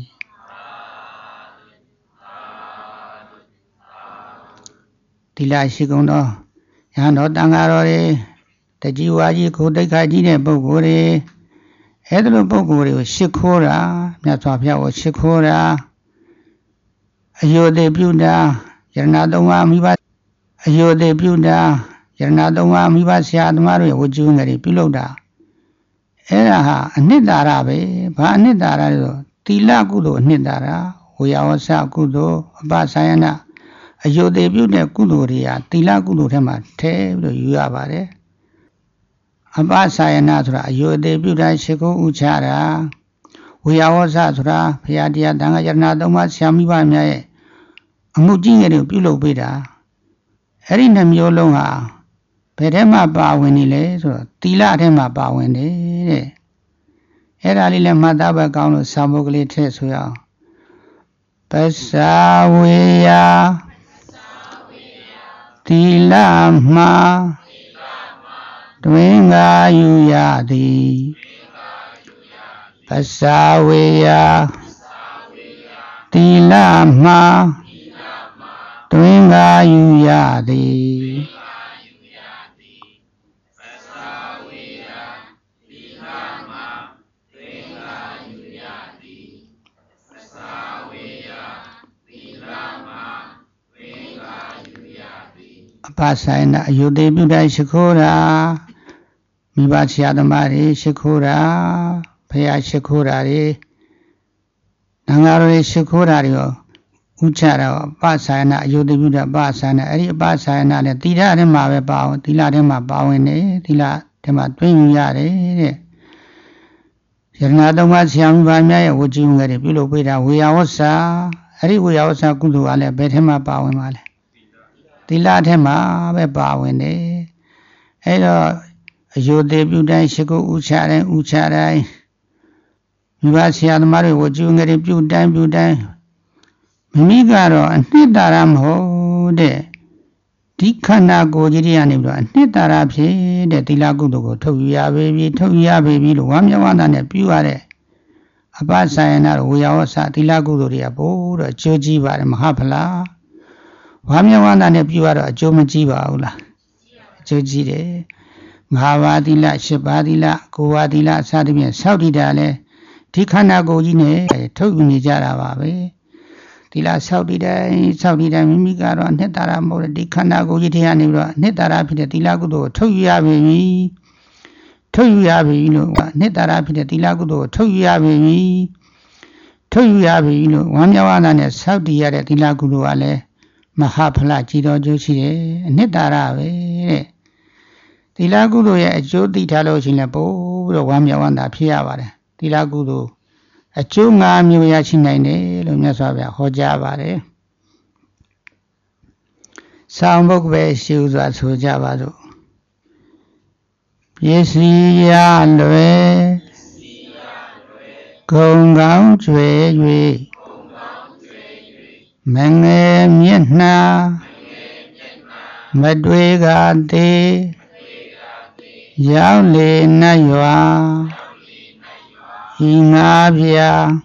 သီလရှိကုန်သောယဟန်တော်တန်ဃာတော်တွေတကြီးဝါကြီးကိုတိတ်ခါကြီးတဲ့ပုဂ္ဂိုလ်တွေအဲ့ဒီလိုပုဂ္ဂိုလ်တွေကိုရှ िख ိုးတာမြတ်စွာဘုရားကိုရှ िख ိုးတာအယုဒ္ဓေပြုတာယရဏသုံးပါးမိဘအယုဒ္ဓေပြုတာယရဏသုံးပါးမိဘဆရာသမားတွေဝကြူးငယ်တွေပြုလုပ်တာအဲ့ဒါဟာအနှစ်သာရပဲဘာအနှစ်သာရလဲဆိုသီလကုသိုလ်အနှစ်သာရဝေယဝဆကုသိုလ်အပဆိုင်ယနာအယုဒ္ဓေပြုတဲ့ကုသိုလ်တွေဟာသီလကုသိုလ်ထဲမှာထည့်ပြီးတော့ယူရပါတယ်အပဆိုင်ယနာဆိုတာအယုဒ္ဓေပြုတာရှိခိုးဥချတာဝေယဝဆဆိုတာဘုရားတရားတန်ခါယရဏသုံးပါးဆရာမိဘများရဲ့အမှုကြီးငယ်တွေကိုပြုလုပ်ပေးတာအဲ့ဒီနှမျိုးလုံးဟာဘယ်ထဲမှာပါဝင်နေလဲဆိုတော့သီလထဲမှာပါဝင်တယ်တဲ့အဲ့ဒါလေးလည်းမှတ်သားပဲကောင်းလို့စာမုတ်ကလေးထည့်ဆိုရအောင်ပစ္စာဝေယသီလမှာတွင်ငါယူရသည်ပစ္စာဝေယသီလမှာတွင်ငါယူရသည်အပဆိုင်နာအယုဒ္ဓေပြုတိုင်းရှိခိုးတာမိဘဆရာသမားတွေရှိခိုးတာဘုရားရှိခိုးတာတွေနံဃာတွေရှိခိုးတာတွေရောဥချတာအပဆိုင်နာအယုဒ္ဓေပြုတာအပဆိုင်နာအဲ့ဒီအပဆိုင်နာနဲ့သီလထဲမှာပဲပါအောင်သီလထဲမှာပါဝင်နေသီလထဲမှာတွင်းယူရတယ်တဲ့ Yarna Doma Siam Vamia, which you get a pillow with a we are sa, a we are sa good to ale, bet him up our male. The Latema, a bow in there. Hello, your debut day, Shiko Uchare, Uchare. You are Siam Mari, what you get a few debut day. Migaro and Nidaram ho de. Dikana go Giriani, and Nidarapsi, the Tilagudo, Toya baby, Toya baby, Wamyawan and a Puare. About Sayana, we are Satilaguria, Bo, a Jojiva and Mahapala. Wamyawan and a Puara, Jomajiva Ula. Jojide, Mahavadila, Shabadila, Goadila, Sadimia, Saudi Dale, Dikana go Gine, Toguni Jaravabe. Tila Saudi Day, Saudi Day, Mimigaro, Netara, Mora, Dikana go Gitiani, Netara Pita Tilagudo, Toya baby, Toya baby, Netara Pita Tilagudo, Toya baby, Toya baby, Wamyawan and a Saudi Yara Tilagudo Ale, Mahapala, Chido Joshi, Netara. Tilagudo, a Jodi Talos in a bow, Wamyawan, a Piavare, Tilagudo. A chunga muyachinane, Lumiasavia, Hojavare. Sambok way shoes as Hojavado. Yes, ya loe. Gongam jwe. Menge mietna. Madwega de. Yaule na yua. Ingabia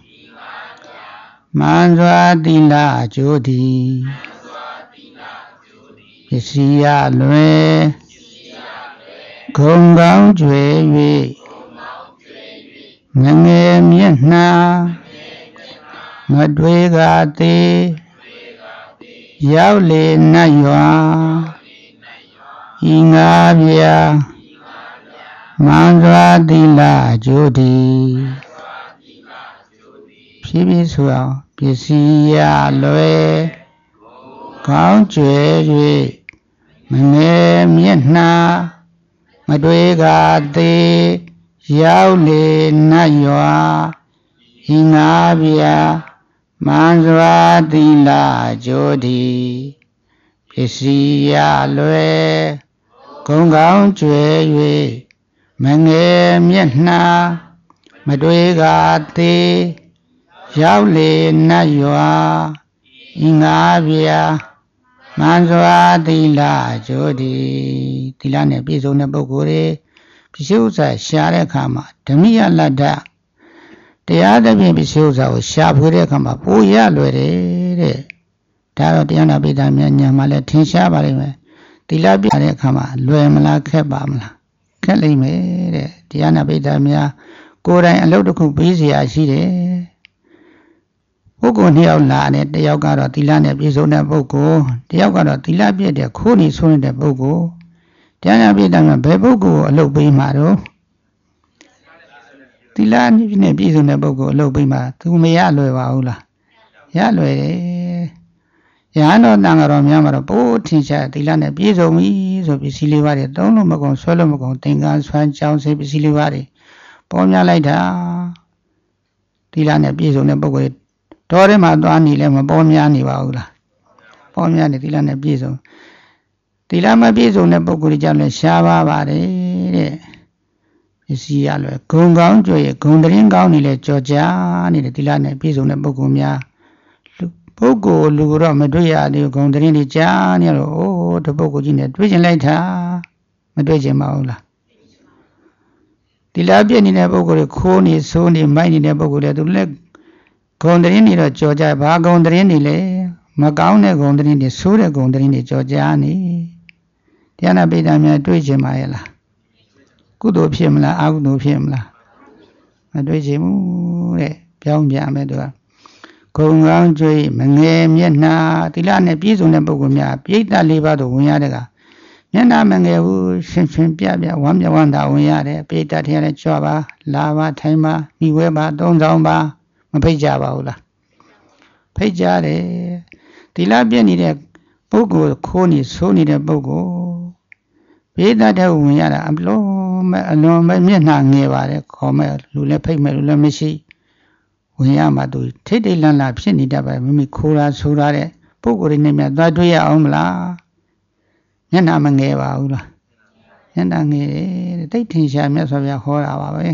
Manzwa Dila Jodi Isia Lue Gongam Jwe Menge Mietna Madwega Te Yaule Naywa Ingabia Manzwa Dila Jodi Pibi Sua Pisia Loe Gao Jue Mene Mietna Madwega De Yaule Naywa Ingabia Manzwa Dila Jodi Pisia Loe Gao Jue Menge Mietna Madwega Te Yaule Naywa Ingabia Manzwa Dila Jodi Tilane Piso Nebogore Pisusa Share Kama Tamia Lada The other Pisusa was sharp with a kama Puya Lure Taro Diana Bidamia Mala Tinsha Barime Tilabia Kama Luemala Kebamla Kalime Diana Bidamia Gora and Lodoku busy as she did. Boko near Lane, the Yogara Tilane Bizona Boko, the Yogara Tilabia, the Kuni Sun the Boko, Diana Bidama Bebogo, a low bimaro. Tilan in a Bizona Boko, low bima, to me Yalo Vaula. Yalo Yano Nangarom Yamara Bo teacher, Tilane Bizo me, so Bisilivari, don't know Magon Solomon, Tingan Swan Jones, Bisilivari. Pomia later Tilane Bizona Boko. Tore Madani Lema Bomiani Vaula. Pomiani Tilane Bizo. Tilama Bizo Nebogurijan Shava Vare. Isialo, Gungang Joy, Gundrin Gaunile, Georgia, the Tilane Bizo Nebogumia. Bogo Lugura Meduya, the Gundrini Jan, oh, the Bogojin, Dvision later, Meduja Maula. Tilabian in a Bogore, Koni, Sony, Mine in a Bogore to leg. Gondrini, Georgia, Bagondrini, Magaune Gondrini, Sura Gondrini, Georgiani. Diana Bidamia Dwije Maela. Good of Pimla, out of Pimla. Madwije Mure, Piam Yamedua. Going round Joy, Mange, Miena, Tilane Pizon and Bogumia, Pita Libado, Wiadaga. Yena Mange, Shimshim Piabia, Wamia Wanda, Wiade, Pita Tele Chava, Lava, Tema, Miweba, Don Zamba. Pejavaula. Pejare Tilabia needed Bogo, Koni, Sony the Bogo. Peda de Uyara, Ablo, အလွန်ပဲမျက်နှာငယ်ပါတယ်ခေါ်မဲ့လူလည်းဖိတ်မဲ့လူလည်းမရှိဝင်ရမှသူထိတ်တိတ်လန့်လန့်ဖြစ်နေတတ်ပါတယ်မိမိခိုးတာဆိုရတဲ့ပုဂ္ဂိုလ်တွေနဲ့မြတ်သွားတွေ့ရအောင်မလားမျက်နှာမငယ်ပါဘူးလားမျက်နှာငယ်တယ်တိတ်ထင်ရှားမြတ်စွာဘုရားဟောတာပါပဲ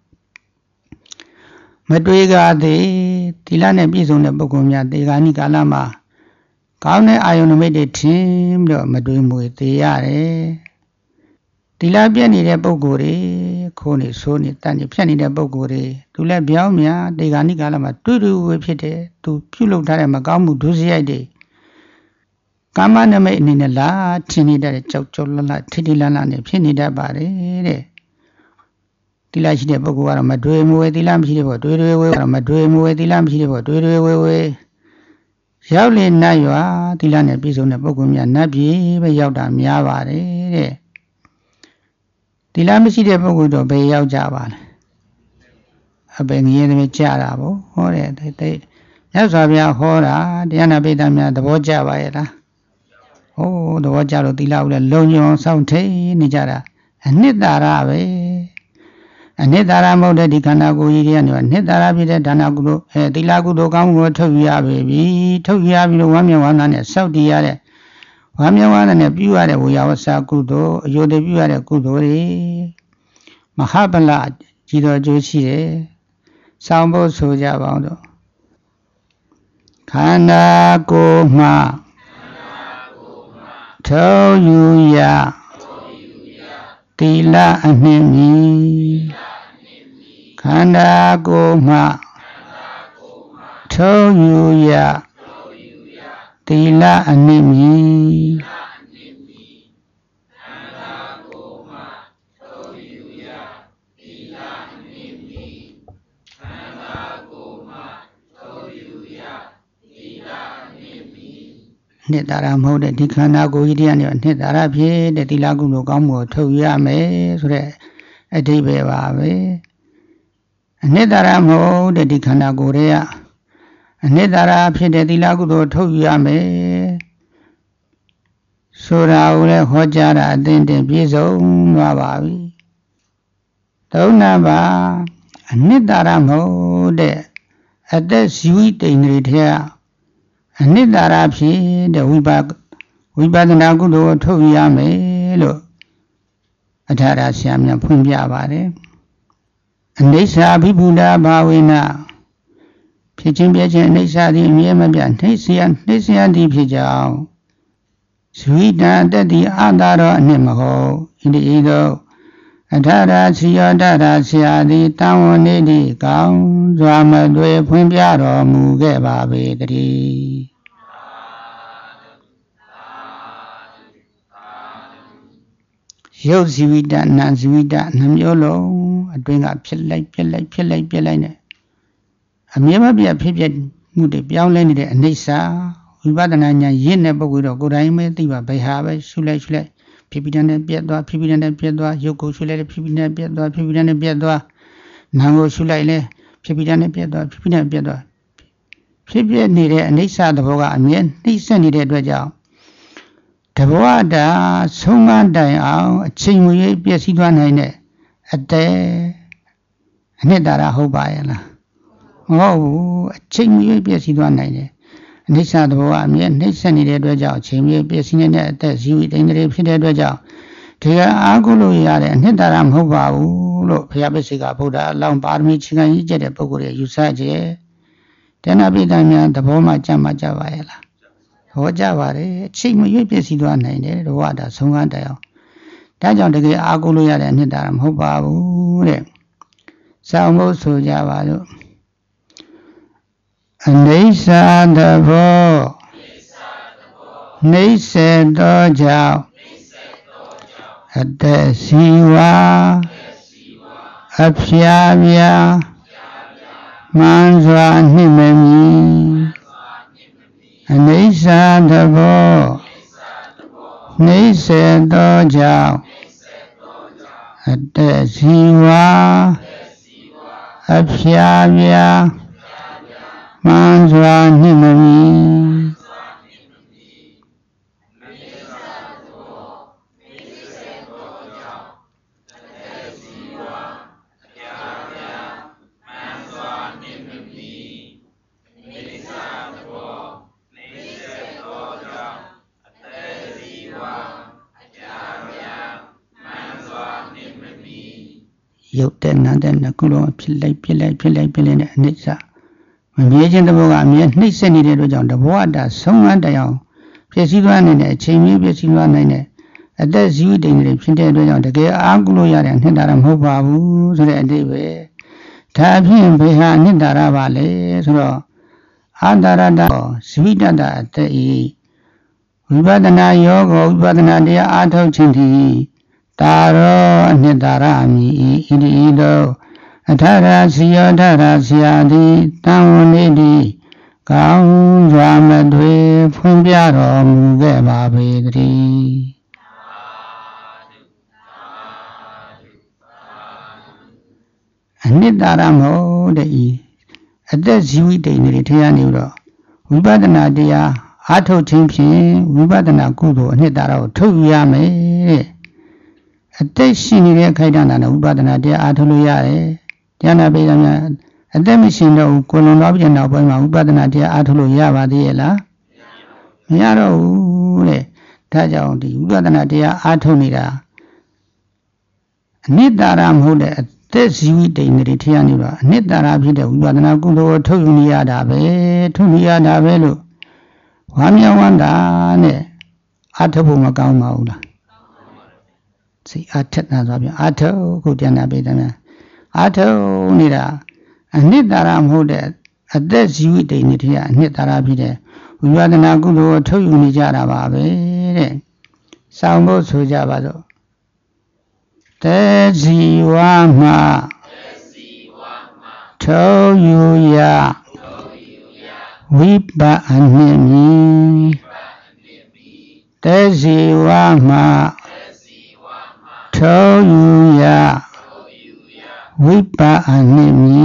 မတွေ့ကြသေးသီလနဲ့ပြည့်စုံတဲ့ပုဂ္ဂိုလ်များတေဂာနိကာလမှာကောင်းတဲ့အာယုန်နမိတ်တွေထင်ပြီးတော့မတွေ့မွေသေးရတယ်သီလပြည့်နေတဲ့ပုဂ္ဂိုလ်တွေခိုးနေဆိုးနေတတ်နေဖြတ်နေတဲ့ပုဂ္ဂိုလ်တွေသူလည်းပြောင်းများတေဂာနိကာလမှာတွေ့တွေ့ဝေဖြစ်တယ်သူပြုလုပ်ထားတဲ့မကောင်းမှုဒုစရိုက်တွေကာမနမိတ်အနေနဲ့လားထင်နေတဲ့ကြောက်ကြောက်လန့်လန့်ထိထိလန့်လန့်နေဖြစ်နေတတ်ပါတယ်တဲ့သီလရှိတဲ့ပုဂ္ဂိုလ်ကတော့မတွေ့မဝေသီလမရှိတဲ့ပုဂ္ဂိုလ်တွေ့တွေ့ဝေကတော့မတွေ့မဝေသီလမရှိတဲ့ပုဂ္ဂိုလ်တွေ့တွေ့ဝေဝေရောက်လေနတ်ရွာသီလနဲ့ပြည့်စုံတဲ့ပုဂ္ဂိုလ်များနတ်ပြည်ပဲရောက်တာများပါတယ်တဲ့သီလမရှိတဲ့ပုဂ္ဂိုလ်တော့ဘယ်ရောက်ကြပါလဲအပင်ငရေသမီးကြတာပေါ့ဟောတဲ့တိတ်တိတ်မြတ်စွာဘုရားဟောတာတရားနာပိဋကများသဘောကျပါရဲ့လားဟိုးသဘောကျလို့သီလကိုလည်းလုံညုံစောင့်ထိန်နေကြတာအနှစ်သာရပဲအနှစ်သာရမဟုတ်တဲ့ဒီခန္ဓာကိုယ်ကြီးတွေကနေအနှစ်သာရဖြစ်တဲ့ဒါနကုသိုလ်အဲသီလကုသိုလ်ကောင်းမှုကိုထုတ်ယူရပြီထုတ်ယူရပြီးတော့ဝမ်းမြောက်ဝမ်းသာနဲ့စောင့်တည်ရတဲ့ဝမ်းမြောက်ဝမ်းသာနဲ့ပြုရတဲ့ဝေယဝဆကုသိုလ်အယုဒ္ဓပြုရတဲ့ကုသိုလ်တွေမဟာဗလကြီးတော်ကျိုးရှိတယ်စောင့်ဖို့ဆိုကြပါအောင်တော့ခန္ဓာကိုယ်မှထုတ်ယူရသီလအနှင့်မီခန္ဓာကိုယ်မှထုတ်ယူရသီလအနှင့်မီနှစ်သာရမဟုတ်တဲ့ဒီခန္ဓာကိုယ်ကြီးတရားနဲ့နှစ်သာရဖြစ်တဲ့သီလကုသိုလ်ကောင်းမှုကိုထုတ်ရမယ်ဆိုတဲ့အဓိပ္ပာယ်ပါပဲအနှစ်သာရမဟုတ်တဲ့ဒီခန္ဓာကိုယ်တွေကအနှစ်သာရဖြစ်တဲ့သီလကုသိုလ်ထုတ်ရမယ်ဆိုတာကိုလည်းဟောကြားတာအသင်တင်ပြည့်စုံသွားပါပြီသုံးနံပါတ်အနှစ်သာရမဟုတ်တဲ့အသက်ဇီဝိတ္တိန်တွေထဲကအနှစ်သာရဖြစ်တဲ့ဝိပါဝိပဿနာကုသိုလ်ကိုထုတ်ရမယ်လို့အထာရဆရာများဖွင့်ပြပါတယ်အနိစ္စဘိဗုဒ္ဓဘာဝေနဖြစ်ခြင်းပြခြင်းအနိစ္စသည်အမြဲမပြတ်နှိမ့်เสียနှိမ့်เสียသည်ဖြစ်ကြောင်းဇဝိတံတတ္တိအာသာရောအနှစ်မဟုတ်ဣတိဤသို့အထာရစီယောတရဆရာသည်တံဝနေတိကောင်းစွာမသွေဖွင့်ပြတော်မူခဲ့ပါပေတည်းရုပ်ဇီဝိတနာဇီဝိတနှမျိုးလုံးအတွင်းကဖြစ်လိုက်ပြက်လိုက်ဖြစ်လိုက်ပြက်လိုက်နဲ့အမြဲမပြတ်ဖြစ်ဖြစ်မှုတွေပြောင်းလဲနေတဲ့အနိစ္စဝိပဿနာဉာဏ်ရင့်တဲ့ပုဂ္ဂိုလ်တော့ကိုယ်တိုင်ပဲသိပါဘယ်ဟာပဲရှုလိုက်ရှုလိုက်ဖြစ်ပြီးတဲ့ပြက်သွားဖြစ်ပြီးတဲ့ပြက်သွားရုပ်ကိုရှုလိုက်လေဖြစ်ပြီးတဲ့ပြက်သွားဖြစ်ပြီးတဲ့ပြက်သွားနာမ်ကိုရှုလိုက်လေဖြစ်ပြီးတဲ့ပြက်သွားဖြစ်ပြီးတဲ့ပြက်သွားဖြစ်ပြနေတဲ့အနိစ္စသဘောကအမြဲနှိမ့်ဆက်နေတဲ့အတွက်ကြောင့်တဘောတာဆုံးမတိုင်အောင်အချိန်မရွေးပြည့်စည်သွားနိုင်တဲ့အတဲအနှစ်သာရဟုတ်ပါရဲ့လားမဟုတ်ဘူးအချိန်မရွေးပြည့်စည်သွားနိုင်တယ်အနိစ္စသဘောကအမြဲနှိမ့်ဆက်နေတဲ့အတွက်ကြောင့်အချိန်မရွေးပြည့်စည်နေတဲ့အသက်ဇီဝိတ္တိန်တွေဖြစ်တဲ့အတွက်ကြောင့်ဒီကအာဟုလို့ရတဲ့အနှစ်သာရမဟုတ်ပါဘူးလို့ဘုရားပစ္စေကဗုဒ္ဓအလောင်းပါရမီခြေခံရည်ကျက်တဲ့ပုဂ္ဂိုလ်ရဲ့ယူဆချက်တဏှာပိဋကများသဘောမှကြမ်းမှကြပါရဲ့လားဟောကြပါတယ်အချိန်မရွေးပြည့်စည်သွားနိုင်တယ်ဘဝတာဆုံးခန်းတိုင်အောင်ဒါကြောင့်တကယ်အာဟုလို့ရတဲ့အနှစ်သာရမဟုတ်ပါဘူးတဲ့စောင့်ဖို့ဆိုကြပါလို့အနိစ္စသဘောနှိမ့်ဆက်သောကြောင့်အသက်စီဝါအဖျားပြာမှန်စွာနှိမ့်မမီအနိစ္စသဘောနှိမ့်ဆက်သောကြောင့်အသက်စီဝါအဖျားပြာမှန်စွာနှိမ့်မမီရုပ်တဲ့နာတဲ့နှစ်ခုလုံးဖြစ်လိုက်ဖြစ်လိုက်ဖြစ်လိုက်ဖြစ်လိုက်တဲ့အနိစ္စမမြဲခြင်းသဘောကအမြဲနှိမ့်ဆက်နေတဲ့အတွက်ကြောင့်တဘောအတ္တဆုံးမတရားဖြစ်စည်းသွားနိုင်တဲ့အချိန်မျိုးဖြစ်စည်းသွားနိုင်တဲ့အသက်ဇီဝတိန်တွေဖြစ်တဲ့အတွက်ကြောင့်တကယ်အားကုလို့ရတဲ့အနှစ်သာရမဟုတ်ပါဘူးဆိုတဲ့အဓိပ္ပာယ်ဒါဖြင့်ဘယ်ဟာအနှစ်သာရပါလဲဆိုတော့အာတရတဇိဝတတအတ္တဤဝိပဿနာယောဂဝိပဿနာတရားအားထုတ်ခြင်းသည်တာရောအနှစ်သာရအမည်ဤဣတိတောအထရာစီယောထရာစီယာသည်တံဝနေတိကောင်းစွာမသွေဖွင့်ပြတော်မူခဲ့ပါပေတည်းအနှစ်သာရမဟုတ်တဲ့ဤအသက်ဇီဝတိန်တွေထရနေတော့ဝိပဿနာတရားအားထုတ်ခြင်းဖြင့်ဝိပဿနာကုသိုလ်အနှစ်သာရကိုထုတ်ယူရမယ်တဲ့အသက်ရှိနေတဲ့အခိုက်အတန့်နဲ့ဝိပဿနာတရားအားထုတ်လို့ရတယ်ဉာဏ်ပိဋကများအသက်မရှိတော့ဘူးကိုလွန်သွားပြီးနောက်ပိုင်းမှာဝိပဿနာတရားအားထုတ်လို့ရပါသေးရဲ့လားမရတော့ဘူးတဲ့ဒါကြောင့်ဒီဝိပဿနာတရားအားထုတ်နေတာအနှစ်သာရမဟုတ်တဲ့အသက်ဇီဝတိန်တွေထရနေတော့အနှစ်သာရဖြစ်တဲ့ဝိပဿနာကုသိုလ်ကိုထုတ်ယူနေရတာပဲထုတ်ယူရတာပဲလို့ဝါမြောင်းဝန္တာနဲ့အားထုတ်ဖို့မကောင်းပါဘူးလားစိတ်အားထက်တာဆိုပြန်အားထုတ်ခုတရားနာပိဋကများအားထုတ်နေတာအနှစ်သာရမဟုတ်တဲ့အသက်ဇီဝတိန်တွေထရအနှစ်သာရဖြစ်တဲ့ဝိပဿနာကုသိုလ်ကိုထုတ်ယူနေကြတာပါပဲတဲ့စောင့်ဖို့ဆိုကြပါစို့တေဇီဝမှာထုတ်ယူရဝိပအနိမိတေဇီဝမှာထုတ်ယူရဝိပအနိမိ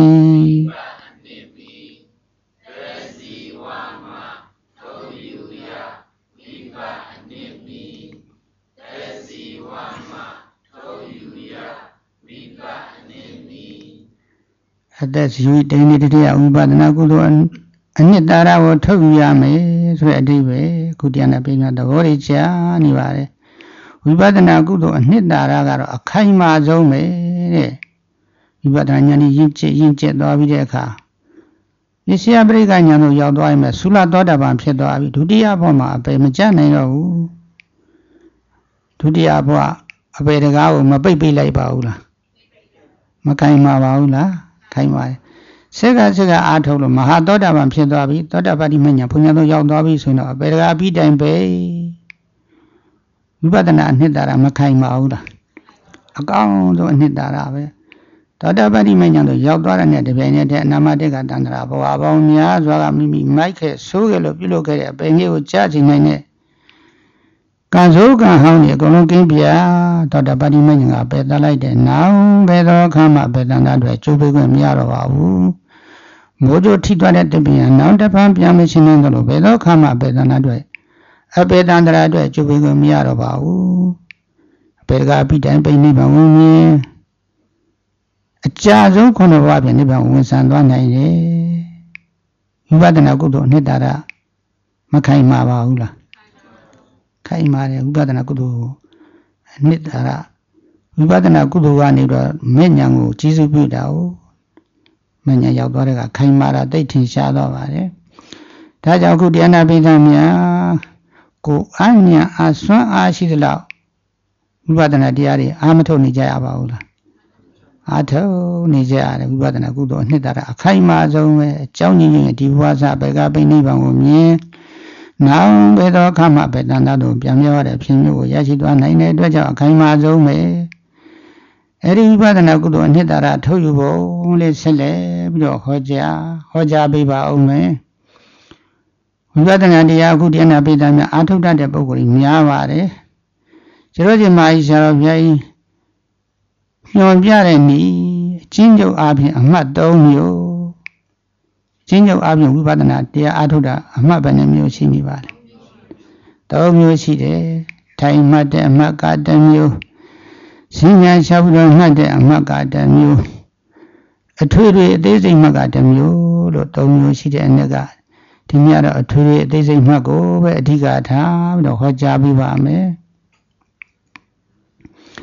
အသက်ဇီဝတိန်တွေတရားဝိပဿနာကုသိုလ်အနှစ်သာရကိုထုတ်ယူရမယ်ဆိုတဲ့အဓိပ္ပာယ်ခုတရားနဲ့ပြင်သဘောတွေကြားနေပါတယ်ဝိပဿနာကုသိုလ်အနှစ်သာရကတော့အခိုင်အမာဆုံးပဲတဲ့ဝိပဿနာဉာဏ်ကြီးရင့်ကျက်ရင့်ကျက်သွားပြီးတဲ့အခါပစ္စယပရိက္ခဉာဏ်တို့ရောက်သွားရင်သုလသောတာပန်ဖြစ်သွားပြီဒုတိယဘဝမှာအပေမကျနိုင်တော့ဘူးဒုတိယဘဝအပေတကားကိုမပိတ်ပိတ်လိုက်ပါဘူးလားမခိုင်မာပါဘူးလားခိုင်ပါတယ်စက်ကစက်ကအားထုတ်လို့မဟာသောတာပန်ဖြစ်သွားပြီသောတာပတိမဉ္ဇဉ်ဘုညာတို့ရောက်သွားပြီဆိုတော့အပေတကားပြီးတိုင်ပဲဝိပဿနာအနှစ်သာရမခိုင်မာဘူးလားအကောင်းဆုံးအနှစ်သာရပဲသောတာပတိမဉ္ဇဉ်တို့ရောက်သွားတဲ့နဲ့တပြိုင်နက်တည်းအနာမတေကတန္တရာဘဝပေါင်းများစွာကမိမိမိုက်ခဲ့ဆိုးခဲ့လို့ပြုလုပ်ခဲ့တဲ့အပေကြီးကိုကြားချင်နိုင်တဲ့ကံဆိုးကံဟောင်းတွေအကုန်လုံးကင်းပြသောတာပတိမဉ္ဇဉ်ကပယ်သလိုက်တဲ့နောင်ဘယ်သောအခါမှပယ်တန်တာတွေကျိုးပေးခွင့်မရတော့ပါဘူးမိုးကြိုထိသွားတဲ့တပင်နောင်တစ်ဖန်ပြန်မရှင်းနိုင်သလိုဘယ်သောအခါမှပယ်တန်တာတွေအပေတန်တရာတွေကျိုးပေးခွင့်မရတော့ပါဘူးအပေကအပိတိုင်ပိနိဗ္ဗာန်ဝင်မြင်အကြာဆုံးခုနှစ်ဘဝပြန်နိဗ္ဗာန်ဝင်ဆံသွားနိုင်တယ်ဝိပဿနာကုသိုလ်အနှစ်သာရမခိုင်မာပါဘူးလားခိုင်မာတယ်ဝိပဿနာကုသိုလ်အနှစ်သာရဝိပဿနာကုသိုလ်ကနေတော့မဲ့ညာကိုကြီးစုပြတာကိုမဲ့ညာရောက်သွားတဲ့ကခိုင်မာတာသိထင်ရှားသွားပါတယ်ဒါကြောင့်ခုတရားနာပိဋကများကိုအညာအစွမ်းအားရှိသလောက်ဝိပဿနာတရားတွေအာမထုတ်နေကြရပါဘူးလားအာထုတ်နေကြရတယ်ဝိပဿနာကုသိုလ်အနှစ်သာရအခိုင်မာဆုံးပဲအကြောင်းရင်းရင်းဒီဘဝစဘေကပိဋိဘံကိုမြင်နောင်ဘယ်သောအခါမှပဲတန်တာတို့ပြန်ပြောရတဲ့အဖြစ်မျိုးကိုရရှိသွားနိုင်တဲ့အတွက်ကြောင့်အခိုင်အမာဆုံးပဲအဲဒီဝိပဿနာကုသိုလ်အနှစ်သာရထုတ်ယူဖို့လေးဆက်လက်ပြီးတော့ဟောကြားဟောကြားပေးပါဦးမယ်ဝိပဿနာတရားအခုတရားနာပိဋကများအာထုတ်တတ်တဲ့ပုဂ္ဂိုလ်ကြီးများပါတယ်ကျတော့ဒီမာကြီးဆရာတော်ဘုရားကြီးညွန်ပြတဲ့နည်းအချင်းချုပ်အားဖြင့်အမှတ်၃မျိုးချင်းချုပ်အားဖြင့်ဝိပဿနာတရားအားထုတ်တာအမှတ်ဘယ်နှမျိုးရှိနေပါလဲ၃မျိုးရှိတယ်ထိုင်မှတ်တဲ့အမှတ်ကတစ်မျိုးစဉ္ညာလျှောက်လို့မှတ်တဲ့အမှတ်ကတစ်မျိုးအထွေထွေအသေးစိတ်မှတ်ကတစ်မျိုးလို့၃မျိုးရှိတဲ့အနက်ကဒီနေ့တော့အထွေထွေအသေးစိတ်မှတ်ကိုပဲအဓိကထားပြီးတော့ဟောကြားပေးပါမယ်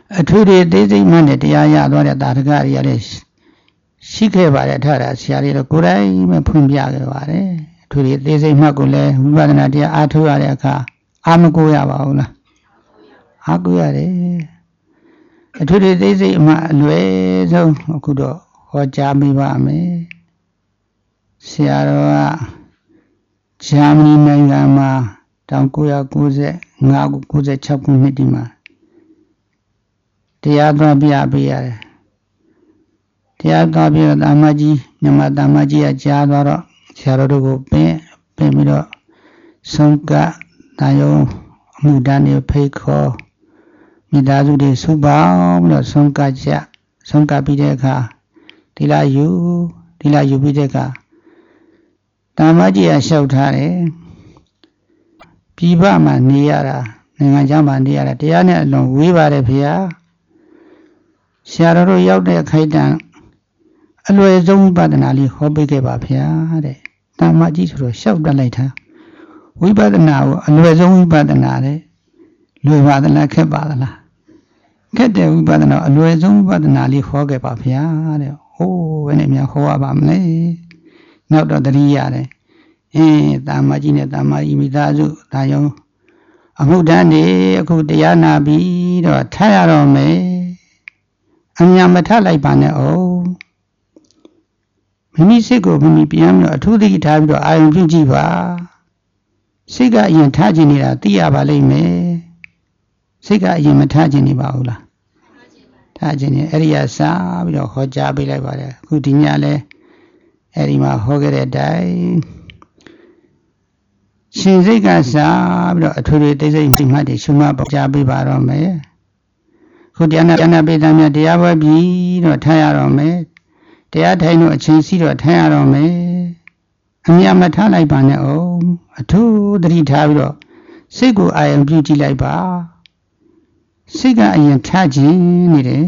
အထူးတွေသေးစိတ်မှနဲ့တရားရသွားတဲ့တာရကတွေရတဲ့ရှိခဲ့ပါတယ်ထားတာဆရာတွေတော့ကိုယ်တိုင်ပဲဖွင့်ပြခဲ့ပါတယ်အထူးတွေသေးစိတ်မှကိုလည်းဝိပဿနာတရားအားထုတ်ရတဲ့အခါအာမကိုရပါဘူးလားအားကိုရတယ်အထူးတွေသေးစိတ်အမှအလွယ်ဆုံးအခုတော့ဟောကြားမိပါမယ်ဆရာတော်ကဂျာမနီနိုင်ငံမှာ၁၉၉၅ခု၉၆ခုနှစ်ဒီမှာတရားသွားပြပေးရတယ်တရားသွားပြတာမကြီးမြန်မာတာမကြီးကကြားသွားတော့ဆရာတော်တို့ကိုပင်ပင်ပြီးတော့ဆုံးကတာယုံအမှုတန်းတွေဖိတ်ခေါ်မိသားစုတွေစုပေါင်းပြီးတော့ဆုံးကကြဆုံးကပြီးတဲ့အခါဒီလာယူဒီလာယူပြီးတဲ့အခါတာမကြီးကလျှောက်ထားတယ်ပြည်ပမှာနေရတာနိုင်ငံခြားမှာနေရတာတရားနဲ့အလွန်ဝေးပါတယ်ဖေဟာဆရာတော်တို့ရောက်တဲ့ခိုက်တန်အလွယ်ဆုံးဝိပဿနာလေးဟောပေးခဲ့ပါဖေဟာတဲ့တာမကြီးဆိုတော့လျှောက်တက်လိုက်တာဝိပဿနာကိုအလွယ်ဆုံးဝိပဿနာတဲ့လွယ်ပါသလားခက်ပါသလားခက်တဲ့ဝိပဿနာအလွယ်ဆုံးဝိပဿနာလေးဟောခဲ့ပါဖေဟာတဲ့ဟိုးဘယ်နဲ့များဟောရပါမလဲနောက်တော့တတိရတယ်အင်းတာမကြီးနဲ့တာမကြီးမိသားစုဒါယုံအမှုတန်းနေအခုတရားနာပြီးတော့ထားရတော့မယ်အမြမထလိုက်ပါနဲ့အောင်မိမိစိတ်ကိုမိမိပြန်ပြီးတော့အထူးသတိထားပြီးတော့အာရုံပြုကြည့်ပါစိတ်ကအရင်ထားခြင်းနေတာသိရပါလိမ့်မယ်စိတ်ကအရင်မထားခြင်းနေပါဘူးလားထားခြင်းနေအဲ့ဒီကစားပြီးတော့ဟောကြားပေးလိုက်ပါတယ်အခုဒီညလဲအဲ့ဒီမှာဟောခဲ့တဲ့အတိုင်းရှင်စိတ်ကစားပြီးတော့အထွေထွေတိတ်ဆိတ်ဒီမှတ်တွေရှုမှတ်ပေါ်ကြားပေးပါတော့မယ်ခုတရားနာတရားနာပိဋကများတရားပွဲပြီးတော့ထားရတော့မယ်တရားထိုင်လို့အချိန်စီတော့ထိုင်ရတော့မယ်အမြတ်မထားလိုက်ပါနဲ့အောင်အထူးသတိထားပြီးတော့စိတ်ကိုအာရုံပြုကြည့်လိုက်ပါစိတ်ကအရင်ထားခြင်းနေတယ်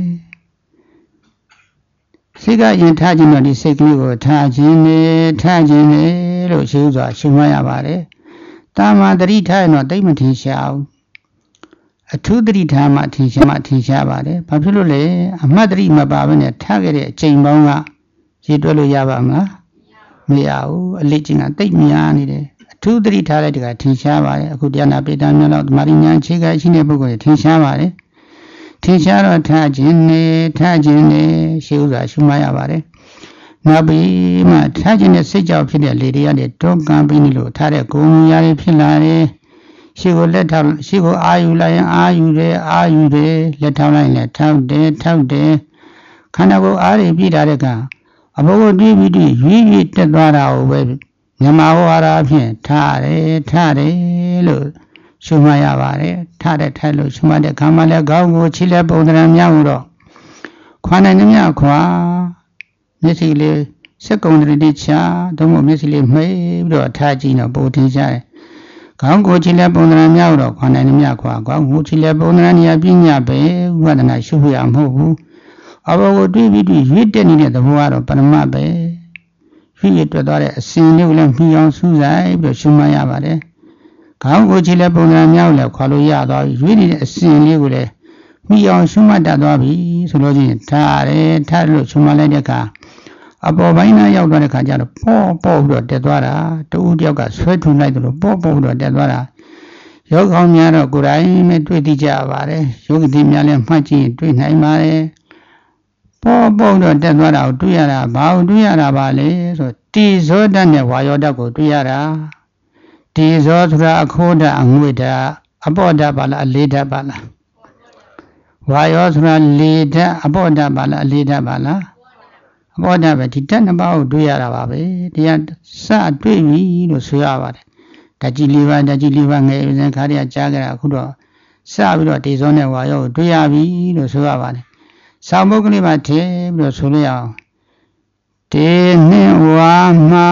စိတ်ကအရင်ထားခြင်းတော့ဒီစိတ်ကလေးကိုထားခြင်းနေထားခြင်းနေလို့ရှင်းစွာရှင်းမှရပါတယ်တာမန်သတိထားရင်တော့တိတ်မထင်ရှားဘူးအထူးသတိထားမှထင်ရှားမှထင်ရှားပါတယ်ဘာဖြစ်လို့လဲအမှတ်သတိမပါဘဲနဲ့ထားခဲ့တဲ့အချိန်ပေါင်းကရေတွက်လို့ရပါမလားမရဘူးအလေးချင်းကတိတ်များနေတယ်အထူးသတိထားလိုက်တဲ့ကထင်ရှားပါတယ်အခုတရားနာပိဋကများတော့ဓမ္မရိညာအခြေခံရှိတဲ့ပုဂ္ဂိုလ်တွေထင်ရှားပါတယ်ထင်ရှားတော့ထားခြင်းနဲ့ထားခြင်းနဲ့ရှေးဥစွာရှုမှတ်ရပါတယ်နောက်ပြီးမှထားခြင်းနဲ့စိတ်ကြောင့်ဖြစ်တဲ့လေတွေကနေတွန်းကန်ပြီးလို့ထားတဲ့ကိုယ်မူရာတွေဖြစ်လာတယ်ရှေ့ကိုလက်ထောက်ရှေ့ကိုအာယူလိုက်ရင်အာယူတယ်အာယူတယ်လက်ထောက်လိုက်ရင်ထောက်တယ်ထောက်တယ်ခန္ဓာကိုယ်အားတွေပြည့်တာတဲ့ကအဘိုးကိုတွေးပြီးတွေးရွေ့ရွေ့တက်သွားတာကိုပဲမြန်မာဝါဒအဖြစ်ထားတယ်ထားတယ်လို့ရှုမှတ်ရပါတယ်ထားတဲ့ထိုက်လို့ရှုမှတ်တဲ့ခါမှလည်းခေါင်းကိုခြေလက်ပုံသဏ္ဍာန်များလို့တော့ခွာနိုင်သမျှခွာမျက်စိလေးစက်ကုံတရီချာတော့မျက်စိလေးမှိတ်ပြီးတော့ထားကြည့်တော့ပိုထင်ရှားတယ်ခေါင်းကိုခြေလက်ပုံသဏ္ဍာန်များတော့ခွာနိုင်သမျှခွာခေါင်းကိုခြေလက်ပုံသဏ္ဍာန်နေရာပြညာပဲဝိပဿနာရှုရမှာမဟုတ်ဘူးအဘောကိုတွေးပြီးတွေးရွေ့တက်နေတဲ့သဘောကတော့ပရမတ်ပဲရွေ့ရွေ့တွေ့သွားတဲ့အစဉ်လေးကိုလည်းမှီအောင်စူးစိုက်ပြီးရှုမှတ်ရပါတယ်ခေါင်းကိုခြေလက်ပုံသဏ္ဍာန်များကိုလည်းခွာလို့ရသွားပြီရွေ့နေတဲ့အစဉ်လေးကိုလည်းမှီအောင်ရှုမှတ်တတ်သွားပြီဆိုလို့ချင်းထားတယ်ထားလို့ရှုမှတ်လိုက်တဲ့အခါအပေါ်ပိုင်းသားရောက်သွားတဲ့ခါကျတော့ပေါ့ပေါ့ပြီးတော့တက်သွားတာတူတယောက်ကဆွဲထုံလိုက်တယ်လို့ပေါ့ပေါ့ပြီးတော့တက်သွားတာယောဂောင်းများတော့ကိုယ်တိုင်နဲ့တွေ့သိကြပါတယ်ယောဂီတွေများလည်းမှတ်ကြည့်တွေ့နိုင်ပါတယ်ပေါ့ပေါ့တော့တက်သွားတာကိုတွေ့ရတာဘာကိုတွေ့ရတာပါလဲဆိုတီဇောဓာတ်နဲ့ဝါယောဓာတ်ကိုတွေ့ရတာတီဇောဆိုတာအခိုးဓာတ်အငွေ့ဓာတ်အပေါ့ဓာတ်ပါလားအလေးဓာတ်ပါလားဝါယောဆိုတာလေဓာတ်အပေါ့ဓာတ်ပါလားအလေးဓာတ်ပါလားအပေါ်ဓာတ်ပဲဒီဓာတ်နှစ်ပါးကိုတွေ့ရတာပါပဲတရားစတွေ့ပြီလို့ဆိုရပါတယ်ဓာတ်ကြီးလေးပါးဓာတ်ကြီးလေးပါးငယ်ဥစဉ်ခါတည်းကကြားကြတာအခုတော့စပြီးတော့တေဇောနဲ့ဝါယောကိုတွေ့ရပြီလို့ဆိုရပါတယ်ဆောင်းပုဒ်ကလေးပါထည့်ပြီးတော့ဆိုလို့ရအောင်တေနှင့်ဝါမှာ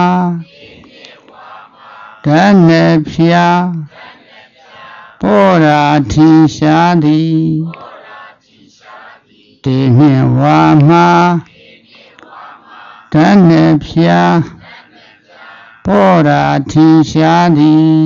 ဓာတ်နဲ့ဖြာပေါ်ရာထင်ရှားသည်တေနှင့်ဝါမှာဓာတ်နဲ့ဖြာပေါ်ရာထင်ရှားသည်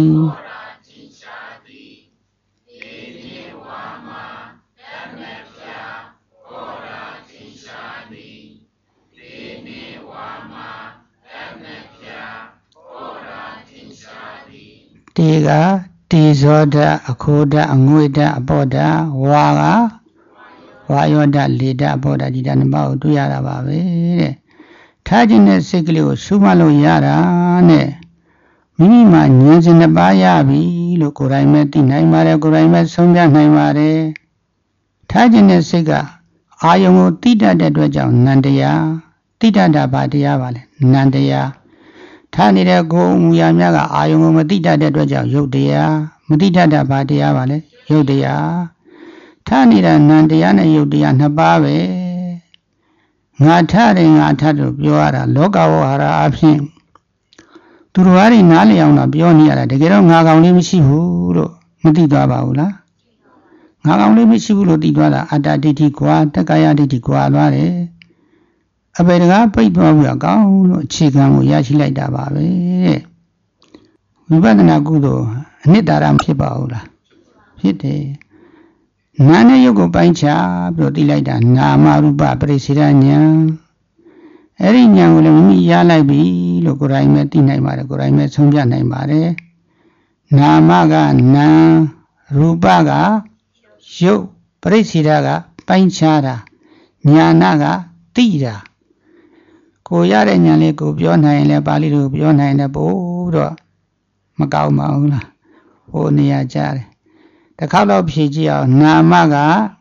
တေကတေဇောဓာတ်အခိုးဓာတ်အငွေ့ဓာတ်အပေါ့ဓာတ်ဝါကဝါယောဓာတ်လေဓာတ်အပေါ့ဓာတ်ဒီဓာတ်နှစ်ပါးကိုတွေ့ရတာပါပဲတဲ့ထားခြင်းတဲ့စိတ်ကလေးကိုရှုမှတ်လို့ရတာနဲ့မိမိမှာဉာဏ်စဉ်နှစ်ပါးရပြီလို့ကိုယ်တိုင်ပဲသိနိုင်ပါတယ်ကိုယ်တိုင်ပဲဆုံးဖြတ်နိုင်ပါတယ်ထားခြင်းတဲ့စိတ်ကအာယုံကိုသိတတ်တဲ့အတွက်ကြောင့်နန္တရားသိတတ်တာဘာတရားပါလဲနန္တရားထားနေတဲ့ကိုယ်မူရာများကအာယုံကိုမသိတတ်တဲ့အတွက်ကြောင့်ယုတ်တရားမသိတတ်တာဘာတရားပါလဲယုတ်တရားထားနေတာနန္တရားနဲ့ယုတ်တရားနှစ်ပါးပဲငါထားတယ်ငါထားလို့ပြောရတာလောကဝဟာရအဖြစ်သူတော်ဘာတွေနားလည်အောင်တော့ပြောနေရတာတကယ်တော့ငါကောင်လေးမရှိဘူးလို့မသိသွားပါဘူးလားငါကောင်လေးမရှိဘူးလို့သိသွားတာအတ္တဒိဋ္ဌိကွာတက္ကရာဒိဋ္ဌိကွာသွားတယ်အပေတကားပိတ်သွားပြီးတော့ကောင်းလို့အခြေခံကိုရရှိလိုက်တာပါပဲတဲ့ဝိပဿနာကုသိုလ်အနှစ်သာရမဖြစ်ပါဘူးလားဖြစ်တယ်နာနဲ့ယုတ်ကိုပိုင်းခြားပြီးတော့သိလိုက်တာနာမရူပပရိစ္ဆေဒဉာဏ်အဲ့ဒီဉာဏ်ကိုလည်းမိမိရလိုက်ပြီလို့ကိုယ်တိုင်ပဲသိနိုင်ပါတယ်ကိုယ်တိုင်ပဲဆုံးဖြတ်နိုင်ပါတယ်နာမကနာရူပကယုတ်ပရိစ္ဆေဒကပိုင်းခြားတာဉာဏကသိတာကိုရတဲ့ဉာဏ်လေးကိုပြောနိုင်ရင်လည်းပါဠိလိုပြောနိုင်တယ်ပို့တော့မကောင်းပါဘူးလားဟိုနေရာကြားတယ်တစ်ခါတော့ဖြေကြည့်အောင်နာမက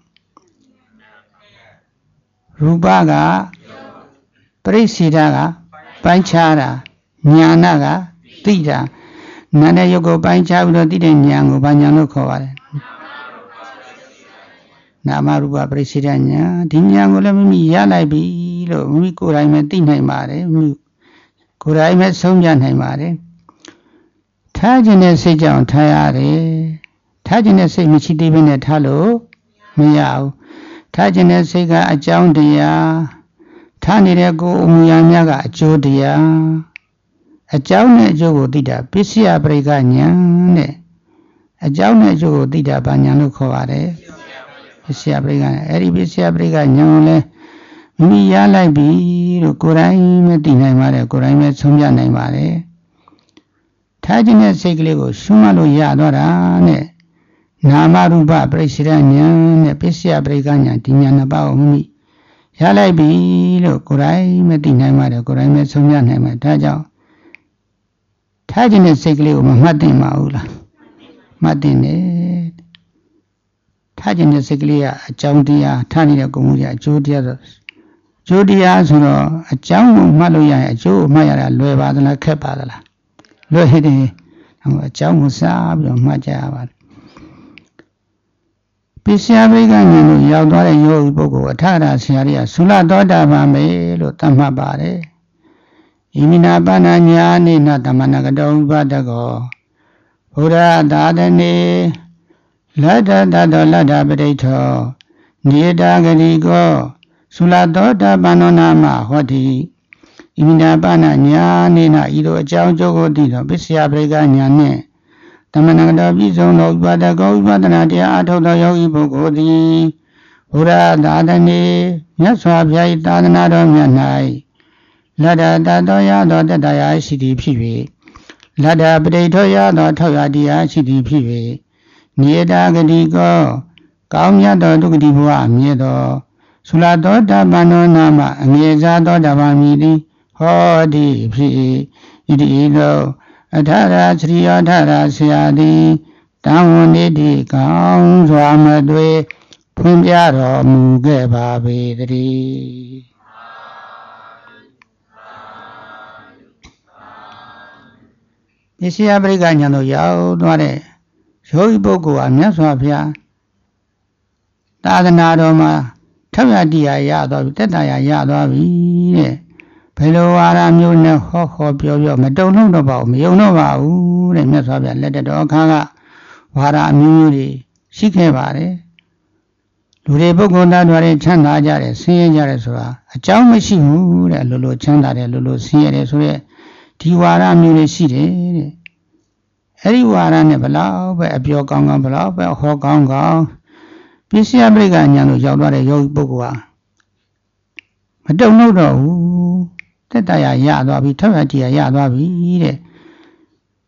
ရူပကပရိစ္ဆေဒကပိုင်းခြားတာဉာဏကသိတာနာနဲ့ယုတ်ကိုပိုင်းခြားပြီးတော့သိတဲ့ဉာဏ်ကိုဘာဉာဏ်လို့ခေါ်ပါလဲနာမရူပပရိစ္ဆေဒဉာဏ်ဒီဉာဏ်ကိုလည်းမိမိရလိုက်ပြီလို့မိမိကိုယ်တိုင်ပဲသိနိုင်ပါတယ်မိမိကိုယ်တိုင်ပဲဆုံးဖြတ်နိုင်ပါတယ်ထားခြင်းနဲ့စိတ်ကြောင့်ထားရတယ်ထားခြင်းနဲ့စိတ်မရှိသေးဘဲနဲ့ထားလို့မရဘူးထားခြင်းနဲ့စိတ်ကအကြောင်းတရားထားနေတဲ့ကိုယ်အမူအရာများကအကျိုးတရားအကြောင်းနဲ့အကျိုးကိုသိတာပစ္စယပရိက္ခဉာဏ်တဲ့အကြောင်းနဲ့အကျိုးကိုသိတာဘာဉာဏ်လို့ခေါ်ပါတယ်ပစ္စယပရိက္ခဉာဏ်အဲ့ဒီပစ္စယပရိက္ခဉာဏ်ကိုလည်းမိမိရလိုက်ပြီလို့ကိုယ်တိုင်ပဲသိနိုင်ပါတယ်ကိုယ်တိုင်ပဲဆုံးဖြတ်နိုင်ပါတယ်ထားခြင်းတဲ့စိတ်ကလေးကိုရှုမှတ်လို့ရတော့တာနဲ့နာမရူပပရိစ္ဆေဒဉာဏ်နဲ့ပစ္စယပရိက္ခဉာဏ်ဒီဉာဏ်နှစ်ပါးကိုမိမိရလိုက်ပြီလို့ကိုယ်တိုင်ပဲသိနိုင်ပါတယ်ကိုယ်တိုင်ပဲဆုံးဖြတ်နိုင်မယ်ဒါကြောင့်ထားခြင်းတဲ့စိတ်ကလေးကိုမမှတ်သင့်ပါဘူးလားမှတ်သင့်တယ်ထားခြင်းတဲ့စိတ်ကလေးကအကြောင်းတရားထားနေတဲ့ကိုယ်မှုရအကျိုးတရားဆိုအကျိုးတရားဆိုတော့အကြောင်းကိုမှတ်လို့ရရင်အကျိုးကိုမှတ်ရတာလွယ်ပါသလားခက်ပါသလားလွယ်တယ်အကြောင်းကိုစားပြီးတော့မှတ်ကြရပါတယ်ပစ္စယပရိက္ခဉာဏ်ကိုရောက်သွားတဲ့ယောဂီပုဂ္ဂိုလ်အထရဆရာကြီးကသုလသောတာပန်ပဲလို့သတ်မှတ်ပါတယ်ဣမိနာပဏညာနိနသမဏကတောဥပဒကောဘုရားသာသနေလတ္တတတောလတ္တပရိဋ္ဌောနေတာဂတိကောသုလသောတာပန်နောနာမဟောတိဣမိနာပဏညာနိနဤသို့အကြောင်းကျိုးကိုသိသောပစ္စယပရိက္ခဉာဏ်နှင့်သမဏကတောပြည့်စုံသောဥပဒကောဥပဒနာတရားအထုတ်သောယောဂီပုဂ္ဂိုလ်သည်ဘုရားသာသနေမြတ်စွာဘုရား၏သာသနာတော်မြတ်၌လတ္တတတောရသောတတ္တရာရှိသည်ဖြစ်၍လတ္တပရိဋ္ဌောရသောထောက်ရတရားရှိသည်ဖြစ်၍နေတာဂတိကောကောင်းမြတ်သောဒုက္ခတိဘဝအမြဲသောသုလသောတာပန်နောနာမအငြိစားသောတာပန်မည်သည်ဟောတိဖြစ်၏ဣတိလောအထရာသရိယောထရာဆရာသည်တံဝန်နေတိကောင်းစွာမသွေဖွင့်ပြတော်မူခဲ့ပါပေတည်းပစ္စယပရိက္ခဉာဏ်တို့ရောက်သွားတဲ့ယောဂီပုဂ္ဂိုလ်ဟာမြတ်စွာဘုရားသာသနာတော်မှာထောက်ရတရားရသွားပြီတက်တရားရသွားပြီတဲ့ဘယ်လိုဝါဒမျိုးနဲ့ဟောဟောပြောပြောမတုံ့လုံးတော့ပါဘူးမယုံတော့ပါဘူးတဲ့မြတ်စွာဘုရားလက်တတော်အခါကဝါဒအမျိုးမျိုးတွေရှိခဲ့ပါတယ်လူတွေပုဂ္ဂိုလ်သားတွေချမ်းသာကြတယ်ဆင်းရဲကြတယ်ဆိုတာအကြောင်းမရှိဘူးတဲ့လိုလိုချမ်းသာတယ်လိုလိုဆင်းရဲတယ်ဆိုတဲ့ဒီဝါဒမျိုးတွေရှိတယ်တဲ့အဲ့ဒီဝါဒနဲ့ဘလောက်ပဲအပြောကောင်းကောင်းဘလောက်ပဲဟောကောင်းကောင်းပစ္စယပရိက္ခဉာဏ်တို့ရောက်သွားတဲ့ယောဂီပုဂ္ဂိုလ်ဟာမတုံ့လို့တော့ဘူးတက်တရားရသွားပြီထောက်ရတရားရသွားပြီတဲ့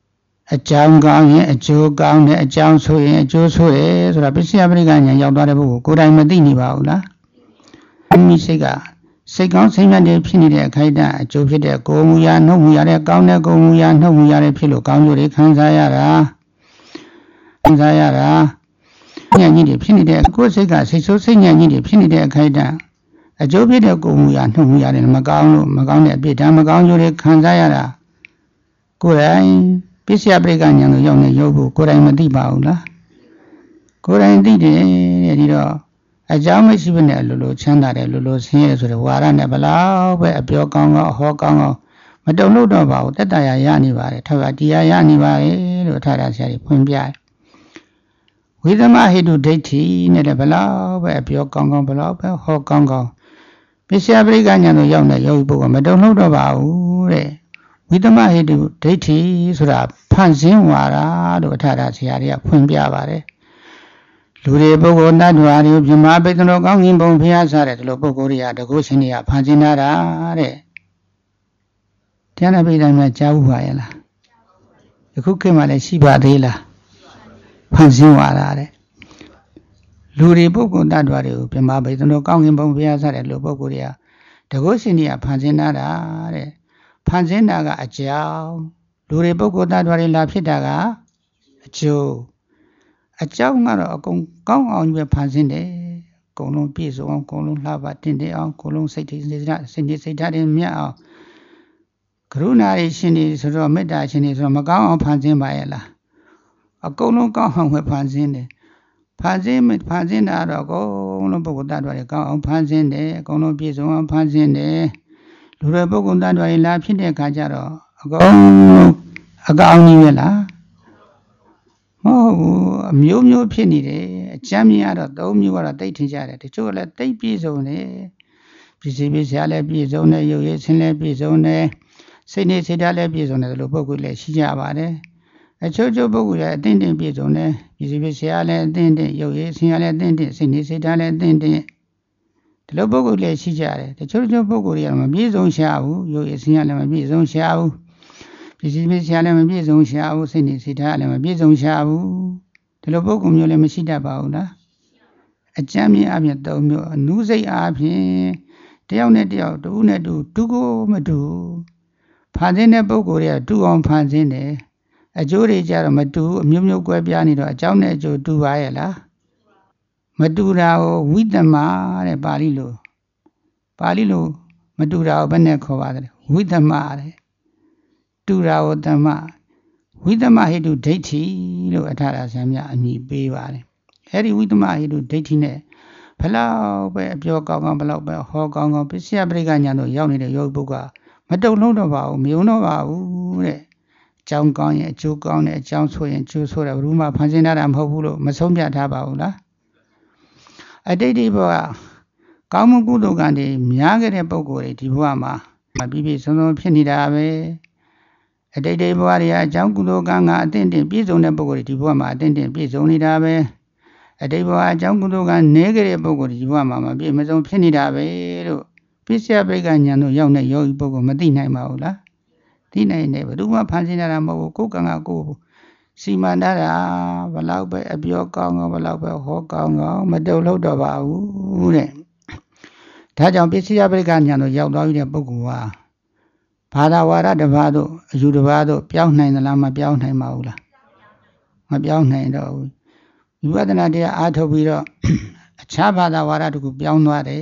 အကြောင်းကောင်းရင်အကျိုးကောင်းတယ်အကြောင်းဆိုရင်အကျိုးဆိုတယ်ဆိုတာပစ္စယပရိက္ခဉာဏ်ရောက်သွားတဲ့ပုဂ္ဂိုလ်ကိုယ်တိုင်မသိနေပါဘူးလားမိမိစိတ်ကစိတ်ကောင်းစိတ်မြတ်တွေဖြစ်နေတဲ့အခိုက်အတန့်အကျိုးဖြစ်တဲ့ကိုယ်မူရာနှုတ်မူရာတဲ့ကောင်းတဲ့ကိုယ်မူရာနှုတ်မူရာတွေဖြစ်လို့ကောင်းကျိုးတွေခံစားရတာခံစားရတာဉာဏ်ကြီးတွေဖြစ်နေတဲ့ကိုယ်စိတ်ကစိတ်ဆိုးစိတ်ဉာဏ်ကြီးတွေဖြစ်နေတဲ့အခိုက်အတန့်အကျိုးဖြစ်တဲ့ကိုယ်မူရာနှုတ်မူရာတွေမကောင်းလို့မကောင်းတဲ့အပြစ်ဒဏ်မကောင်းကျိုးတွေခံစားရတာကိုယ်တိုင်ပစ္စယပရိက္ခဉာဏ်ကိုရောက်နေရုပ်ကိုကိုယ်တိုင်မသိပါဘူးလားကိုယ်တိုင်သိတယ်ဒီတော့အကြောင်းမရှိဘဲနဲ့လိုလိုချမ်းသာတယ်လိုလိုဆင်းရဲဆိုတဲ့ဝါရနဲ့ဘလောက်ပဲအပြောကောင်းကောင်းဟောကောင်းကောင်းမတုံ့လို့တော့ပါဘူးတက်တာရရနေပါတယ်ထောက်တရားရနေပါတယ်လို့ထားတာဆရာကြီးဖွင့်ပြတယ်ဝိသမဟိတုဒိဋ္ဌိနဲ့လည်းဘလောက်ပဲအပြောကောင်းကောင်းဘလောက်ပဲဟောကောင်းကောင်းပစ္စယပရိက္ခဉာဏ်ကိုရောက်နေရုပ်ပုဂ္ဂိုလ်မတုံ့လို့တော့ပါဘူးတဲ့ဝိသမဟိတုဒိဋ္ဌိဆိုတာဖန်ဆင်းဝါဒလို့အထာရဆရာကြီးကဖွင့်ပြပါတယ်လူတွေပုဂ္ဂိုလ်တ attva တွေပြမပိဿနောကောင်းကင်ဘုံဖျားစားတဲ့ဒီလိုပုဂ္ဂိုလ်တွေကတကုရှင်တွေကဖန်ဆင်းလာတာတဲ့တရားနာပိဋကများကြားဘူးပါရဲ့လားယခုခေတ်မှာလည်းရှိပါသေးလားဖန်ဆင်းဝါဒတဲ့လူတွေပုဂ္ဂိုလ်တ attva တွေကိုပြမပိဿနောကောင်းကင်ဘုံဖျားစားတဲ့လူပုဂ္ဂိုလ်တွေကတကုရှင်တွေကဖန်ဆင်းလာတာတဲ့ဖန်ဆင်းတာကအကြောင်းလူတွေပုဂ္ဂိုလ်တ attva တွေလာဖြစ်တာကအကျိုးအကြောင်းကတော့အကုန်ကောင်းအောင်ပဲဖန်ဆင်းတယ်အကုန်လုံးပြည့်စုံအောင်အကုန်လုံးလှပတင်တယ်အောင်အကုန်လုံးစိတ်တွေစိတ်ဓာတ်စိတ်တွေစိတ်ဓာတ်တွေမြတ်အောင်ကရုဏာရှင်တွေဆိုတော့မေတ္တာရှင်တွေဆိုတော့မကောင်းအောင်ဖန်ဆင်းပါရဲ့လားအကုန်လုံးကောင်းအောင်ပဲဖန်ဆင်းတယ်ဖန်ဆင်းဖန်ဆင်းတာတော့အကုန်လုံးပုဂ္ဂိုလ်တ attva တွေကောင်းအောင်ဖန်ဆင်းတယ်အကုန်လုံးပြည့်စုံအောင်ဖန်ဆင်းတယ်လူတွေပုဂ္ဂိုလ်တ attva တွေလာဖြစ်တဲ့အခါကျတော့အကုန်လုံးအကောင်းကြီးပဲလားမဟုတ်ဘူးအမျိုးမျိုးဖြစ်နေတယ်အကျမ်းမြင်ရတော့သုံးမျိုးကတော့တိတ်ထင်ကြတယ်တချို့ကလည်းတိတ်ပြည့်စုံတယ်ပစ္စည်းပစ္စည်းလည်းပြည့်စုံတယ်ရုပ်ရည်ဆင်းလည်းပြည့်စုံတယ်စိတ်နေစိတ်ဓာတ်လည်းပြည့်စုံတယ်လို့ပုဂ္ဂိုလ်လည်းရှိကြပါတယ်အချို့ချို့ပုဂ္ဂိုလ်ရဲ့အတင်းတင်းပြည့်စုံတယ်ပစ္စည်းပစ္စည်းလည်းအတင်းတင်းရုပ်ရည်ဆင်းလည်းအတင်းတင်းစိတ်နေစိတ်ဓာတ်လည်းအတင်းတင်းဒီလိုပုဂ္ဂိုလ်လည်းရှိကြတယ်တချို့ချို့ပုဂ္ဂိုလ်တွေကမပြည့်စုံရှာဘူးရုပ်ရည်ဆင်းလည်းမပြည့်စုံရှာဘူးပစ္စည်းပစ္စည်းလည်းမပြည့်စုံရှာဘူးစိတ်နေစိတ်ဓာတ်လည်းမပြည့်စုံရှာဘူးဒီလိုပုဂ္ဂိုလ်မျိုးလည်းမရှိတတ်ပါဘူးလားအကျမ်းမြင်အပြင်သုံးမျိုးအနုစိတ်အပြင်တယောက်နဲ့တယောက်တူနဲ့တူတူကိုမတူဖန်ဆင်းတဲ့ပုဂ္ဂိုလ်တွေကတူအောင်ဖန်ဆင်းတယ်အကျိုးတွေကြတော့မတူအမျိုးမျိုးကွဲပြားနေတော့အကြောင်းနဲ့အကျိုးတူပါရဲ့လားမတူတာကိုဝိသမတဲ့ပါဠိလိုပါဠိလိုမတူတာကိုဘယ်နဲ့ခေါ်ပါသလဲဝိသမတဲ့တူတာကိုတမဝိသမဟိတုဒိဋ္ဌိလို့အထာရဆရာများအမည်ပေးပါတယ်အဲ့ဒီဝိသမဟိတုဒိဋ္ဌိနဲ့ဘလောက်ပဲအပြောကောင်းကောင်းဘလောက်ပဲဟောကောင်းကောင်းပစ္စယပရိက္ခဉာဏ်တို့ရောက်နေတဲ့ယောဂပုဂ္ဂိုလ်မတုံ့လုံးတော့ပါဘူးမယုံတော့ပါဘူးတဲ့အကြောင်းကောင်းရင်အကျိုးကောင်းတဲ့အကြောင်းဆိုရင်ကျိုးဆိုတယ်ဘယ်သူမှဖန်ဆင်းတာမဟုတ်ဘူးလို့မဆုံးဖြတ်ထားပါဘူးလားအတိတ်ဒီဘဝကောင်းမှုကုသိုလ်ကံတွေများခဲ့တဲ့ပုဂ္ဂိုလ်တွေဒီဘဝမှာပြည့်ပြည့်စုံစုံဖြစ်နေတာပဲအတိတ်ဒီဘဝတွေအကြောင်းကုသိုလ်ကံကအတင်းတင်းပြည့်စုံတဲ့ပုဂ္ဂိုလ်တွေဒီဘဝမှာအတင်းတင်းပြည့်စုံနေတာပဲအတိတ်ဘဝအကြောင်းကုသိုလ်ကနည်းခဲ့တဲ့ပုဂ္ဂိုလ်တွေဒီဘဝမှာမပြည့်မစုံဖြစ်နေတာပဲလို့ပစ္စယပရိက္ခဉာဏ်တို့ရောက်တဲ့ယောဂီပုဂ္ဂိုလ်မသိနိုင်ပါဘူးလားသိနိုင်တယ်ဘယ်သူမှဖန်ဆင်းတာမဟုတ်ဘူးကိုယ်ကံကကိုယ်စီမံတာဘလောက်ပဲအပြောကောင်းကောင်းဘလောက်ပဲဟောကောင်းကောင်းမတုံ့လို့တော့ပါဘူးတဲ့ဒါကြောင့်ပစ္စယပရိက္ခဉာဏ်တို့ရောက်သွားတဲ့ပုဂ္ဂိုလ်ဟာဘာသာဝါဒတစ်ပါးတို့အယူတစ်ပါးတို့ပြောင်းနိုင်သလားမပြောင်းနိုင်ပါဘူးလားမပြောင်းနိုင်တော့ဘူးဝိပဿနာတရားအားထုတ်ပြီးတော့အခြားဘာသာဝါဒတခုပြောင်းသွားတယ်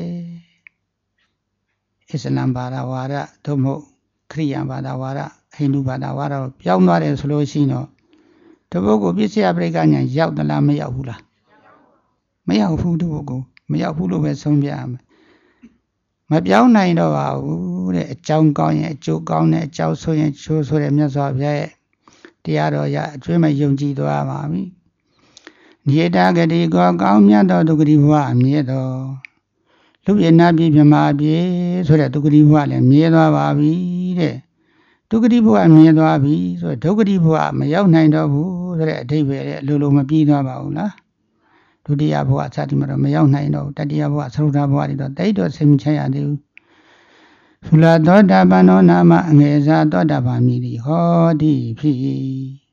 အစ္စလမ်ဘာသာဝါဒသို့မဟုတ်ခရစ်ယာန်ဘာသာဝါဒဟိန္ဒူဘာသာဝါဒပြောင်းသွားတယ်ဆိုလို့ရှိရင်တော့တပုဂ္ဂိုလ်ပစ္စယပရိက္ခဉာဏ်ရောက်သလားမရောက်ဘူးလားမရောက်ဘူးတပုဂ္ဂိုလ်မရောက်ဘူးလို့ပဲဆုံးဖြတ်ရမယ်မပြောင်းနိုင်တော့ပါဘူးတဲ့အကြောင်းကောင်းရင်အကျိုးကောင်းတဲ့အကြောင်းဆိုရင်ချိုးဆိုတဲ့မြတ်စွာဘုရားရဲ့တရားတော်ရအကျွေးမဲ့ယုံကြည်သွားပါပြီနိယတဂတိကောကောင်းမြတ်သောဒုက္ခတိဘဝအမြဲတော်လူရနာပြည့်မြမပြည့်ဆိုတဲ့ဒုက္ခတိဘဝလည်းမြဲသွားပါပြီတဲ့ဒုက္ခတိဘဝမြဲသွားပြီဆိုတော့ဒုက္ခတိဘဝမရောက်နိုင်တော့ဘူးဆိုတဲ့အဓိပ္ပာယ်ရဲ့အလိုလိုမပြီးသွားပါဘူးလားဒုတိယဘဝစသည်မှာတော့မရောက်နိုင်တော့တတိယဘဝသရုဒ္ဓဘဝတွေတော့တိတ်တော့စိတ်မချရသေးဘူးသုလသောတာပန်နောနာမအငယ်စားသောတာပန်မြည်သည်ဟောတိဖြစ်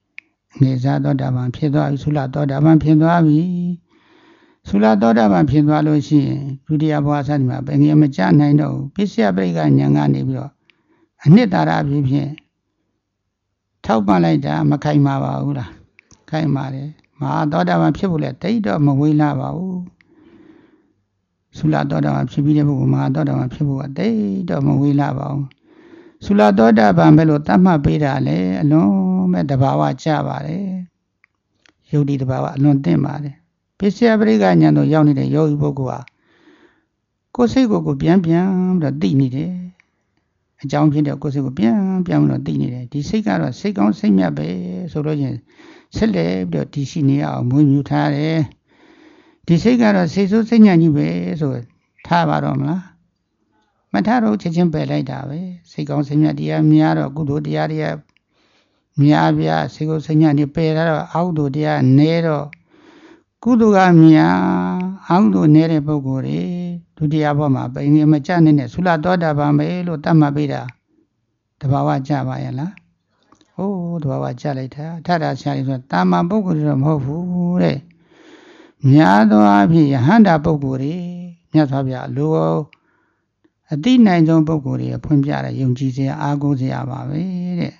ငေဇာသောတာပန်ဖြစ်သွားပြီသုလသောတာပန်ဖြစ်သွားပြီသုလသောတာပန်ဖြစ်သွားလို့ရှိရင်ဒုတိယဘဝစသည်မှာဘယ်ငယ်မကြနိုင်တော့ဘူးပစ္စယပရိက္ခဉာဏ်ကနေပြီးတော့အနှစ်သာရအဖြစ်ဖြင့်ထောက်ပံ့လိုက်တာမခိုင်မာပါဘူးလားခိုင်ပါတယ်မဟာသောတာပန်ဖြစ်ဖို့လည်းတိတ်တော့မဝေးလာပါဘူးသုလသောတာပန်ဖြစ်ပြီးတဲ့ပုဂ္ဂိုလ်မဟာသောတာပန်ဖြစ်ဖို့ကတိတ်တော့မဝေးလာပါဘူးသုလသောတာပန်ပဲလို့သတ်မှတ်ပေးတာလေအလွန်မဲ့တဘာဝကြပါတယ်ယုတ်ဒီတဘာဝအလွန်တင့်ပါတယ်ပစ္စယပရိက္ခဉာဏ်တို့ရောက်နေတဲ့ယောဂီပုဂ္ဂိုလ်ဟာကိုယ်စိတ်ကိုကိုပြန်ပြန်ပြီးတော့သိနေတယ်အကြောင်းဖြစ်တဲ့ကိုယ်စိတ်ကိုပြန်ပြန်ပြီးတော့သိနေတယ်ဒီစိတ်ကတော့စိတ်ကောင်းစိတ်မြတ်ပဲဆိုလို့ချင်းဆက်လက်ပြီးတော့တည်ရှိနေအောင်မွေးမြူထားတယ်ဒီစိတ်ကတော့စိတ်ဆိုးစိတ်ညံ့ကြီးပဲဆိုထားပါတော့မလားမထားတော့ချက်ချင်းပယ်လိုက်တာပဲစိတ်ကောင်းစိတ်မြတ်တရားများတော့ကုသိုလ်တရားတွေများပြစိတ်ကောင်းစိတ်ညံ့နေပယ်တော့အောက်တို့တရားနဲတော့ကုသိုလ်ကများအောက်တို့နဲတဲ့ပုဂ္ဂိုလ်တွေဒုတိယဘဝမှာပိန်ငယ်မကြနေတဲ့သုလသောတာပန်ပဲလို့တတ်မှတ်ပေးတာတဘာဝကြပါရဲ့လားဟိုးတဘာဝကြလိုက်တာထတာဆရာကြီးဆိုတာမန်ပုဂ္ဂိုလ်တွေတော့မဟုတ်ဘူးတဲ့များသောအားဖြင့်ယဟန္တာပုဂ္ဂိုလ်တွေမြတ်စွာဘုရားလိုအသိနိုင်ဆုံးပုဂ္ဂိုလ်တွေဖွင့်ပြတဲ့ယုံကြည်စရာအားကိုးစရာပါပဲတဲ့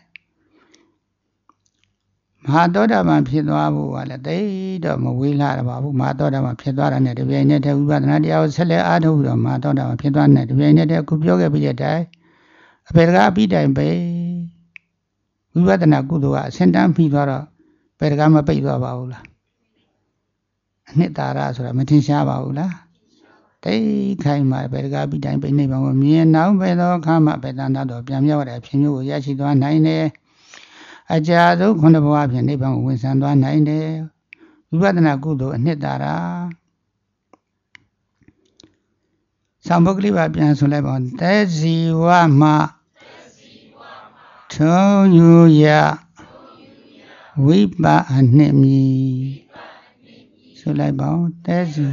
မဟာသောတာပန်ဖြစ်သွားဖို့ကလည်းတိတ်တော့မဝေးလာတော့ပါဘူးမဟာသောတာပန်ဖြစ်သွားတာနဲ့တပြိုင်နက်တည်းဝိပဿနာတရားကိုဆက်လက်အားထုတ်ပြီးတော့မဟာသောတာပန်ဖြစ်သွားတဲ့တပြိုင်နက်တည်းအခုပြောခဲ့ပြီးတဲ့အတိုင်းအပေတကားအပြီးတိုင်ပဲဝိပဿနာကုသိုလ်ကအစင်တန်းပြီးသွားတော့ပေတကားမပိတ်သွားပါဘူးလားအနှစ်သာရဆိုတာမထင်ရှားပါဘူးလားတိတ်ခိုင်မှာပေတကားပြီးတိုင်ပိတ်နေပါဘူးမြင်နောက်ပဲသောအခါမှပေတန္တတော်ပြန်မြောက်တဲ့အဖြစ်မျိုးကိုရရှိသွားနိုင်တယ်အကြာဆုံးခုနှစ်ဘဝဖြင့်နိဗ္ဗာန်ကိုဝင်ဆံသွားနိုင်တယ်ဝိပဿနာကုသိုလ်အနှစ်သာရသံပုဂ္ဂလိပါပြန်ဆိုလိုက်ပါဦးသက်စီဝမထုံယူရဝိပအနှစ်မီဆိုလိုက်ပါဦးသက်စီ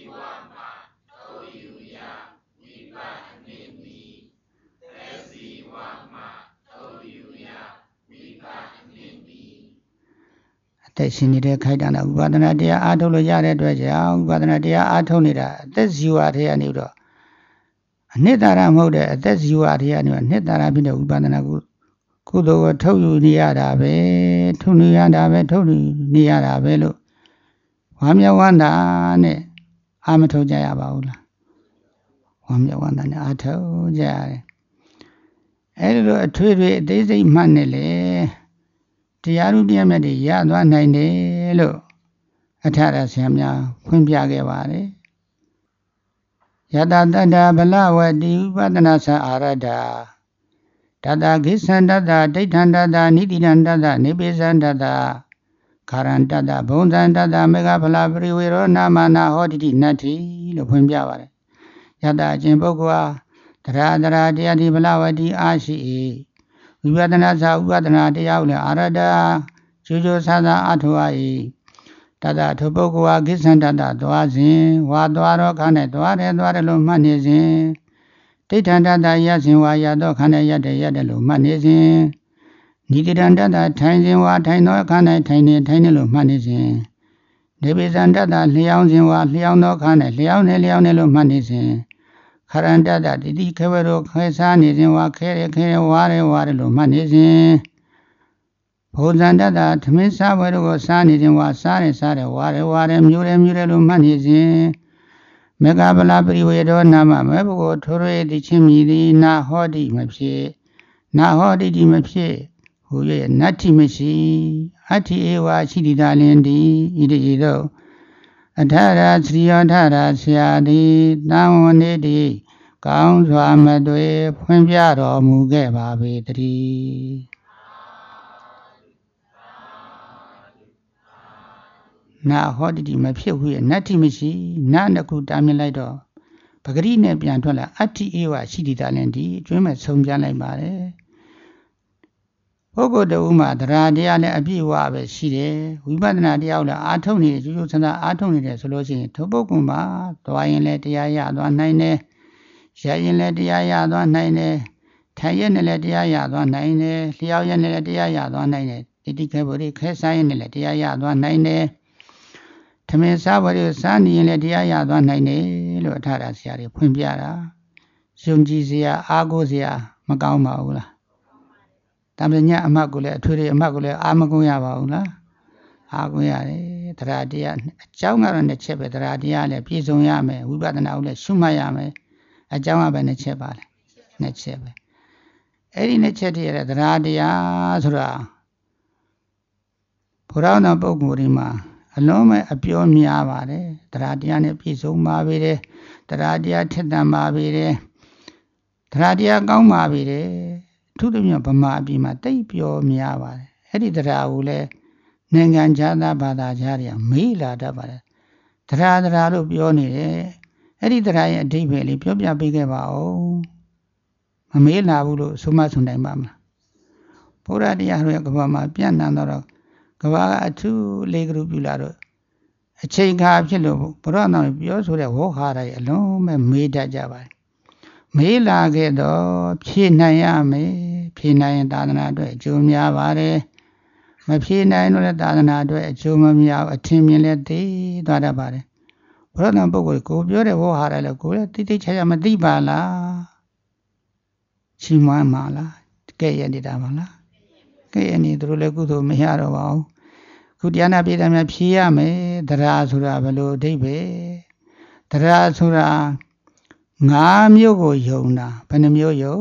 တဲ့ရှင်နေတဲ့ခိုက်တာနဲ့ဥပဒနာတရားအားထုတ်လို့ရတဲ့အတွက်ကြောင့်ဥပဒနာတရားအားထုတ်နေတာအသက်ဇီဝထဲကနေတော့အနှစ်သာရမဟုတ်တဲ့အသက်ဇီဝထဲကနေတော့အနှစ်သာရဖြစ်တဲ့ဥပဒနာကိုကုသိုလ်ကိုထုတ်ယူနေရတာပဲထုတ်နေရတာပဲထုတ်နေရတာပဲလို့ဝါမျက်ဝန္တာနဲ့အာမထုတ်ကြရပါဘူးလားဝါမျက်ဝန္တာနဲ့အာထုတ်ကြရတယ်အဲဒီလိုအထွေထွေအသေးစိတ်မှတ်နေလေတရားဥတရားမြတ်တွေရသွားနိုင်တယ်လို့အထရဆရာများဖွင့်ပြခဲ့ပါတယ်ယတတတ္တဗလဝတိဥပဒနာသအာရတတတဂိသန္တတဒိဋ္ဌန္တတနိတိရန္တတနိပိသန္တတခရန္တတဘုံသန္တတမေဃဖလပရိဝေရောနာမနာဟောတိတိနတ္ထိလို့ဖွင့်ပြပါတယ်ယတအချင်းပုဂ္ဂိုလ်ဟာတရာတရာတရားတိဗလဝတိအာရှိ၏ဝိပဿနာသာဥပဒနာတရားကိုလည်းအာရတကျိုးကျိုးဆာသာအထောက်၏တတထိုပုဂ္ဂိုလ်ဟာကိစ္ဆန္တတသွားစဉ်ဝါသွားတော့ခါနဲ့သွားတယ်သွားတယ်လို့မှတ်နေစဉ်ဒိဋ္ဌန္တတရစဉ်ဝါရတော့ခါနဲ့ရတဲ့ရတယ်လို့မှတ်နေစဉ်နိတိရန္တတထိုင်စဉ်ဝါထိုင်တော့ခါနဲ့ထိုင်နေထိုင်နေလို့မှတ်နေစဉ်နေပိသန္တတလျှောင်းစဉ်ဝါလျှောင်းတော့ခါနဲ့လျှောင်းနေလျှောင်းနေလို့မှတ်နေစဉ်ခရန္တတတိတိခဲဝဲတို့ခဲစားနေစဉ်ဝါခဲရခဲရဝါရဝါရလို့မှတ်နေစဉ်ဘုဇန္တတထမင်းစားဝဲတို့ကိုစားနေစဉ်ဝါစားရစားရဝါရဝါရမျိုးရမျိုးရလို့မှတ်နေစဉ်မေဃဗလာပရိဝေဒောနာမမဲဘုကိုထိုရသည်ချင်းမြည်သည်နာဟောတိမဖြစ်နာဟောတိတိမဖြစ်ဟူ၍နတ္ထိမရှိအတ္ထိဧဝရှိတိတာလင်ဒီဣတိဤသို့အထရာသရိယောထရာဆရာတိတံဝနေတိကောင်းစွာမတွေ့ဖွင့်ပြတော်မူခဲ့ပါပေတည်းနာဟောတိတိမဖြစ်ဟုနတ္ထိမရှိနာနှစ်ခုတားမြင်လိုက်တော့ပဂရိနဲ့ပြန်ထွက်လာအတ္ထိဧဝရှိတိတာလင်ဒီအတွင်းမဲ့ဆုံးပြလိုက်ပါတယ်ပုဂ္ဂိုလ်တဦးမှာတရားတရားနဲ့အပြည့်အဝပဲရှိတယ်ဝိပဿနာတရားကိုလည်းအားထုတ်နေတယ်ကျိုးကျိုးဆန္ဒအားထုတ်နေတယ်ဆိုလို့ရှိရင်ထိုပုဂ္ဂိုလ်မှာသွားရင်လည်းတရားရသွားနိုင်တယ်ရရင်လည်းတရားရသွားနိုင်တယ်ထိုင်ရနဲ့လည်းတရားရသွားနိုင်တယ်လျှောက်ရနဲ့လည်းတရားရသွားနိုင်တယ်တိတိခဲဘော်ဒီခဲဆိုင်ရင်လည်းတရားရသွားနိုင်တယ်ထမင်းစားဘော်ဒီစားနေရင်လည်းတရားရသွားနိုင်တယ်လို့အထာရဆရာတွေဖွင့်ပြတာယုံကြည်စရာအားကိုးစရာမကောင်းပါဘူးလားတမညအမှတ်ကိုလည်းအထွေထွေအမှတ်ကိုလည်းအားမကုန်းရပါဘူးလားအားကိုးရတယ်တရားတရားအကြောင်းကတော့နှစ်ချက်ပဲတရားတရားလည်းပြည့်စုံရမယ်ဝိပဿနာကိုလည်းရှုမှတ်ရမယ်အကြောင်းကပဲနှစ်ချက်ပါလေနှစ်ချက်ပဲအဲ့ဒီနှစ်ချက်တည်းရတဲ့တရားတရားဆိုတာဘုရားတော်ပုဂ္ဂိုလ်ဒီမှာအလုံးမဲ့အပြောများပါတယ်တရားတရားနဲ့ပြည့်စုံပါပေတယ်တရားတရားထက်သန်ပါပေတယ်တရားတရားကောင်းပါပေတယ်အထူးသဖြင့်ဗမာပြည်မှာတိတ်ပြောများပါတယ်အဲ့ဒီတရားကိုလည်းနိုင်ငံခြားသားဘာသာခြားတွေကမေးလာတတ်ပါတယ်တရားတရားလို့ပြောနေတယ်အဲ့ဒီတရားရဲ့အဓိပ္ပာယ်လေးပြောပြပေးခဲ့ပါဦးမမေးလာဘူးလို့ဆိုမှဆိုနိုင်ပါမလားဘုရားတရားရဲ့ကဘာမှာပြန့်နှံ့တော့ကဘာကအထူးလေးကလူပြလာတော့အချိန်ခါဖြစ်လို့ဘုရားတော်ပြောဆိုတဲ့ဝေါဟာရရဲ့အလုံးမဲ့မေးတတ်ကြပါတယ်မေးလာခဲ့တော့ဖြေနိုင်ရမယ်ဖြေနိုင်ရင်သာသနာအတွက်အကျိုးများပါတယ်မဖြေနိုင်လို့လည်းသာသနာအတွက်အကျိုးမများအထင်မြင်လည်းသိသွားတတ်ပါတယ်ဘုရားတော်ပုဂ္ဂိုလ်ကိုပြောတဲ့ဝေါဟာရလည်းကိုလည်းတိတိကျကျမသိပါလားချီးမွမ်းပါလားကဲ့ရဲ့နေတာပါလားကဲ့ရဲ့နေသူတို့လည်းကုသိုလ်မရတော့ပါဘူးခုတရားနာပိဋကများဖြေရမယ်တရားဆိုတာဘယ်လိုအဓိပ္ပာယ်တရားဆိုတာငါးမျိုးကိုယုံတာဘယ်နှမျိုးယုံ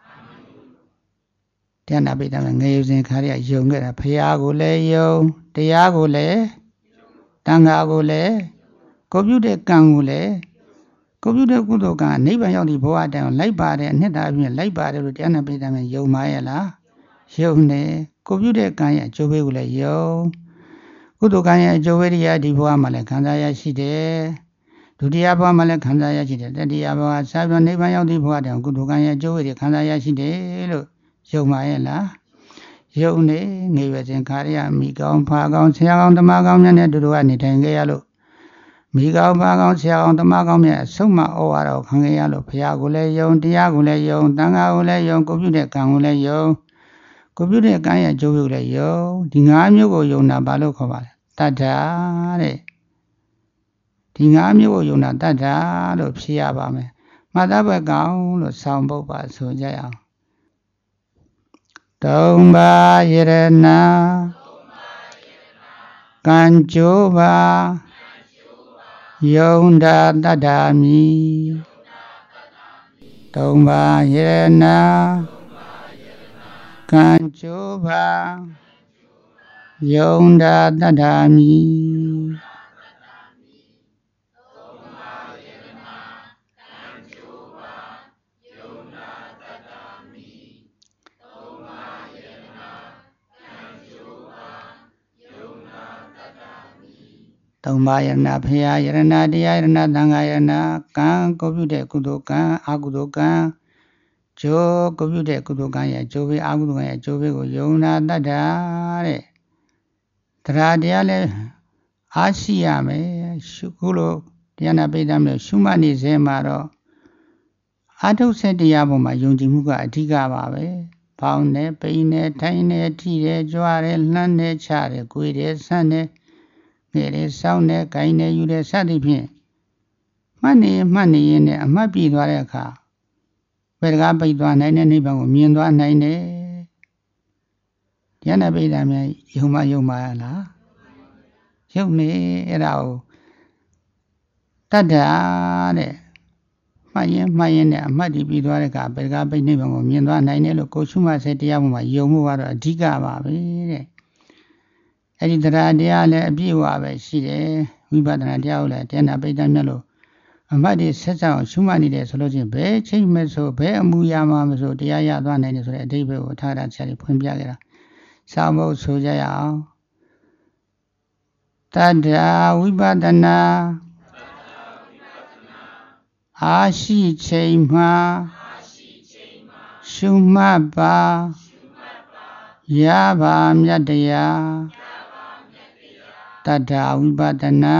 တရားနာပိဋကများငယ်ယူစဉ်ခါရယုံခဲ့တာဘုရားကိုလည်းယုံတရားကိုလည်းတန်ခါကိုလည်းကိုပြုတဲ့ကံကိုလည်းကိုပြုတဲ့ကုသိုလ်ကနိဗ္ဗာန်ရောက်သည့်ဘဝတိုင်လိုက်ပါတယ်အနှစ်သာအပြင်လိုက်ပါတယ်လို့တရားနာပိဋကများယုံပါရဲ့လားယုံတယ်ကိုပြုတဲ့ကံရဲ့အကျိုးပေးကိုလည်းယုံကုသိုလ်ကံရဲ့အကျိုးဝိရိယဒီဘဝမှာလည်းခံစားရရှိတယ်ဒုတိယဘဝမှာလည်းခံစားရရှိတယ်တတိယဘဝစာပြောနိဗ္ဗာန်ရောက်သည့်ဘဝတည်းကုသိုလ်ကံရဲ့အကျိုးဝိရိယခံစားရရှိတယ်လို့ယုံပါရဲ့လားယုံနေငယ်ရွယ်စဉ်ခါရမိကောင်းဖာကောင်းဆရာကောင်းတမကောင်းများနဲ့တူတူကနေထိုင်ခဲ့ရလို့မိကောင်းဖာကောင်းဆရာကောင်းတမကောင်းများအဆုံးမဩဝါဒကိုခံခဲ့ရလို့ဘုရားကိုလည်းယုံတရားကိုလည်းယုံတန်ခါကိုလည်းယုံကိုပြုတဲ့ကံကိုလည်းယုံကိုပြုတဲ့ကံရဲ့အကျိုးကိုလည်းယုံဒီငါးမျိုးကိုယုံတာဘာလို့ခေါ်ပါလဲတတ္ထာတဲ့ဒီငါးမျိုးကိုယုံတာတတ္ထာလို့ဖြေရပါမယ်မှတ်သားဘက်ကောင်းလို့ဆောင်းပုဒ်ပါဆိုကြရအောင်သုံးပါးယရဏကံကြိုးပါယုံတာတတ္ထာမိသုံးပါးယရဏကံကြိုးပါယုံတာတတ္ထာမိသုံးပါးယရဏဖရာယရဏတရားယရဏသံဃာယရဏကံကိုပြုတဲ့ကုသိုလ်ကံအကုသိုလ်ကံကျိုးကိုပြုတဲ့ကုသိုလ်ကံရဲ့ကျိုးပေးအကုသိုလ်ကံရဲ့ကျိုးပေးကိုယုံနာတတ်တာတဲ့တရားတရားလည်းအားရှိရမယ်ရှုခုလို့တရားနာပိဋကမျိုးရှုမှတ်နေစေမှာတော့အာထုဆက်တရားပေါ်မှာယုံကြည်မှုကအဓိကပါပဲဖောင်းနေပိန်နေထိုင်နေထိတယ်ကြွားတယ်လှမ်းနေချတယ်ကိုယ်တယ်ဆန့်တယ်ငယ်တယ်စောင်းတယ်ဂိုင်းတယ်ယူတယ်စသဖြင့်မှတ်နေမှတ်နေရင်လည်းအမှတ်ပြည့်သွားတဲ့အခါဘယ်တကားပိတ်သွားနိုင်တဲ့နိဗ္ဗာန်ကိုမြင်သွားနိုင်တယ်တရားနာပိဋကများယုံမယုံပါလားယုံနေအဲ့ဒါကိုတတ္တာတဲ့မှတ်ရင်မှတ်ရင်နဲ့အမှတ်တည်ပြီးသွားတဲ့အခါဘယ်တကားပိတ်နိဗ္ဗာန်ကိုမြင်သွားနိုင်တယ်လို့ကိုယ်ရှုမှတ်စေတရားပေါ်မှာယုံမှုကတော့အဓိကပါပဲတဲ့အဲ့ဒီတရားတရားလည်းအပြည့်အဝပဲရှိတယ်ဝိပဿနာတရားကိုလည်းတရားနာပိဋကမြတ်လို့အမှတ်တွေဆက်ဆက်အောင်ရှုမှတ်နေတယ်ဆိုလို့ချင်းဘယ်ချိန်မဲ့ဆိုဘယ်အမှုရာမှာမဆိုတရားရသွားနိုင်တယ်ဆိုတဲ့အဓိပ္ပာယ်ကိုအထာရဆရာကြီးဖွင့်ပြခဲ့တာစာမုတ်ဆိုကြရအောင်တတ္ထာဝိပဿနာအာရှိချိန်မှာရှုမှတ်ပါရပါမြတ်တရားတတ္ထာဝိပဿနာ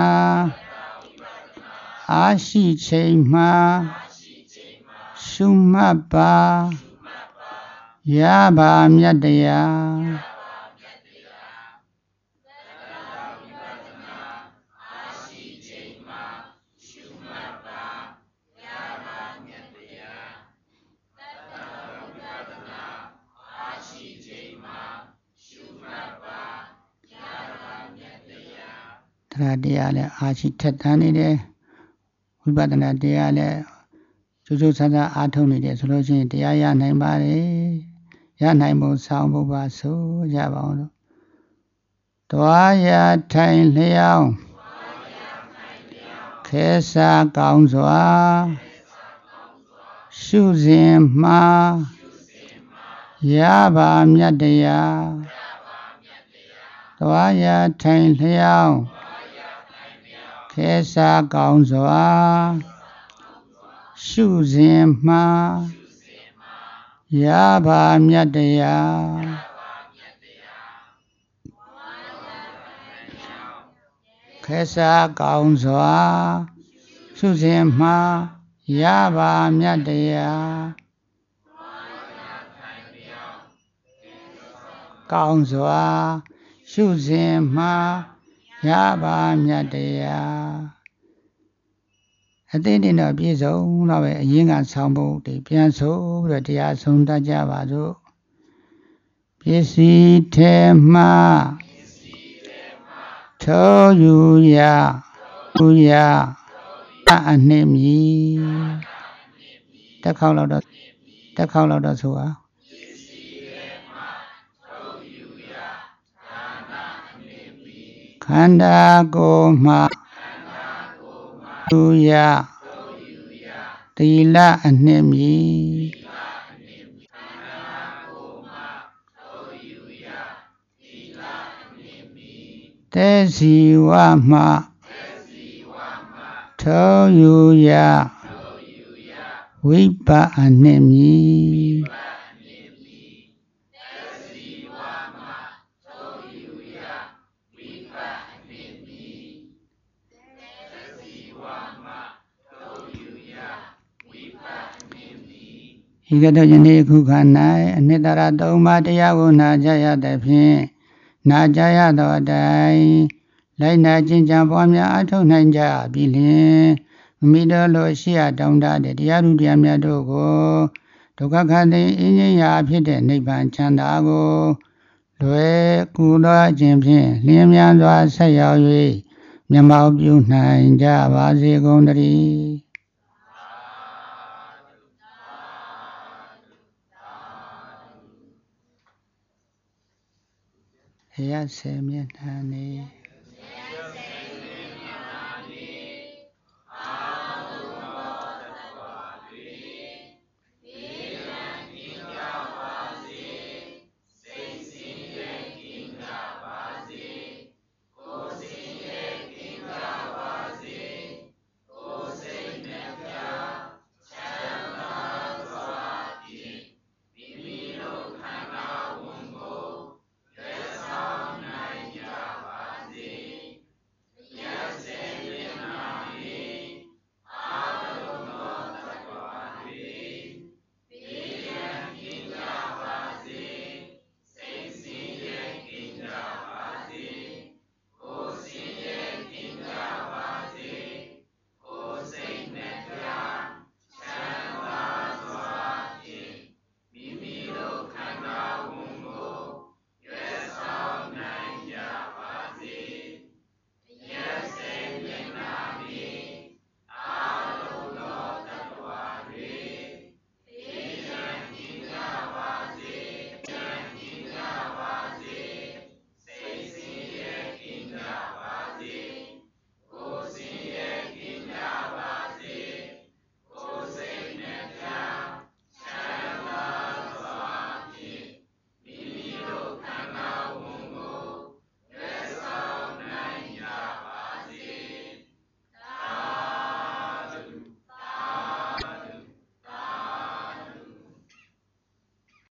အာရှိချိန်မှာရှုမှတ်ပါရပါမြတ်တရားတရားတရားလည်းအာရှိထက်သန်နေတယ်ဝိပဿနာတရားလည်းကျိုးကျိုးဆန်းဆန်းအားထုတ်နေတယ်ဆိုလို့ရှိရင်တရားရနိုင်ပါတယ်ရနိုင်ဖို့ဆောင်ဖို့ပါဆိုကြပါအောင်လို့တွားရထိုင်လျောင်းခဲစားကောင်းစွာရှုစဉ်မှာရပါမြတ်တရားတွားရထိုင်လျောင်းခဲစားကောင်းစွာရှုစဉ်မှာရပါမြတ်တရားခဲစားကောင်းစွာရှုစဉ်မှာရပါမြတ်တရားကောင်းစွာရှုစဉ်မှာရပါမြတ်တရားအသိဉာဏ်တော်ပြည့်စုံတော့ပဲအရင်ကဆောင်းဖို့ဒီပြန်ဆိုပြီးတော့တရားဆုံးတတ်ကြပါစို့ပစ္စည်းထဲမှာထိုးယူရယူရအနှိမ့်မီတစ်ခေါက်လောက်တော့တစ်ခေါက်လောက်တော့ဆိုအောင်ခန္ဓာကိုယ်မှာယူရသီလအနှိမ့်မီသေစီဝမှာထိုးယူရဝိပအနှိမ့်မီဤကတော်ယနေ့ခုခါ၌အနှစ်သာရသုံးပါးတရားကိုနာကြရသဖြင့်နာကြရသောအတိုင်းလိုက်နာကျင့်ကြံပွားများအထောက်နိုင်ကြပြီလျှင်မိတော်လိုရှိရတောင်းတတဲ့တရားသူတရားမြတ်တို့ကိုဒုက္ခခန္ဓာအင်းကြီးရာဖြစ်တဲ့နိဗ္ဗာန်ချမ်းသာကိုလွယ်ကူသောခြင်းဖြင့်လင်းမြန်စွာဆက်ရောက်၍မျက်မှောက်ပြုနိုင်ကြပါစေကုန်သတည်းအရဆေမျက်နှာနေ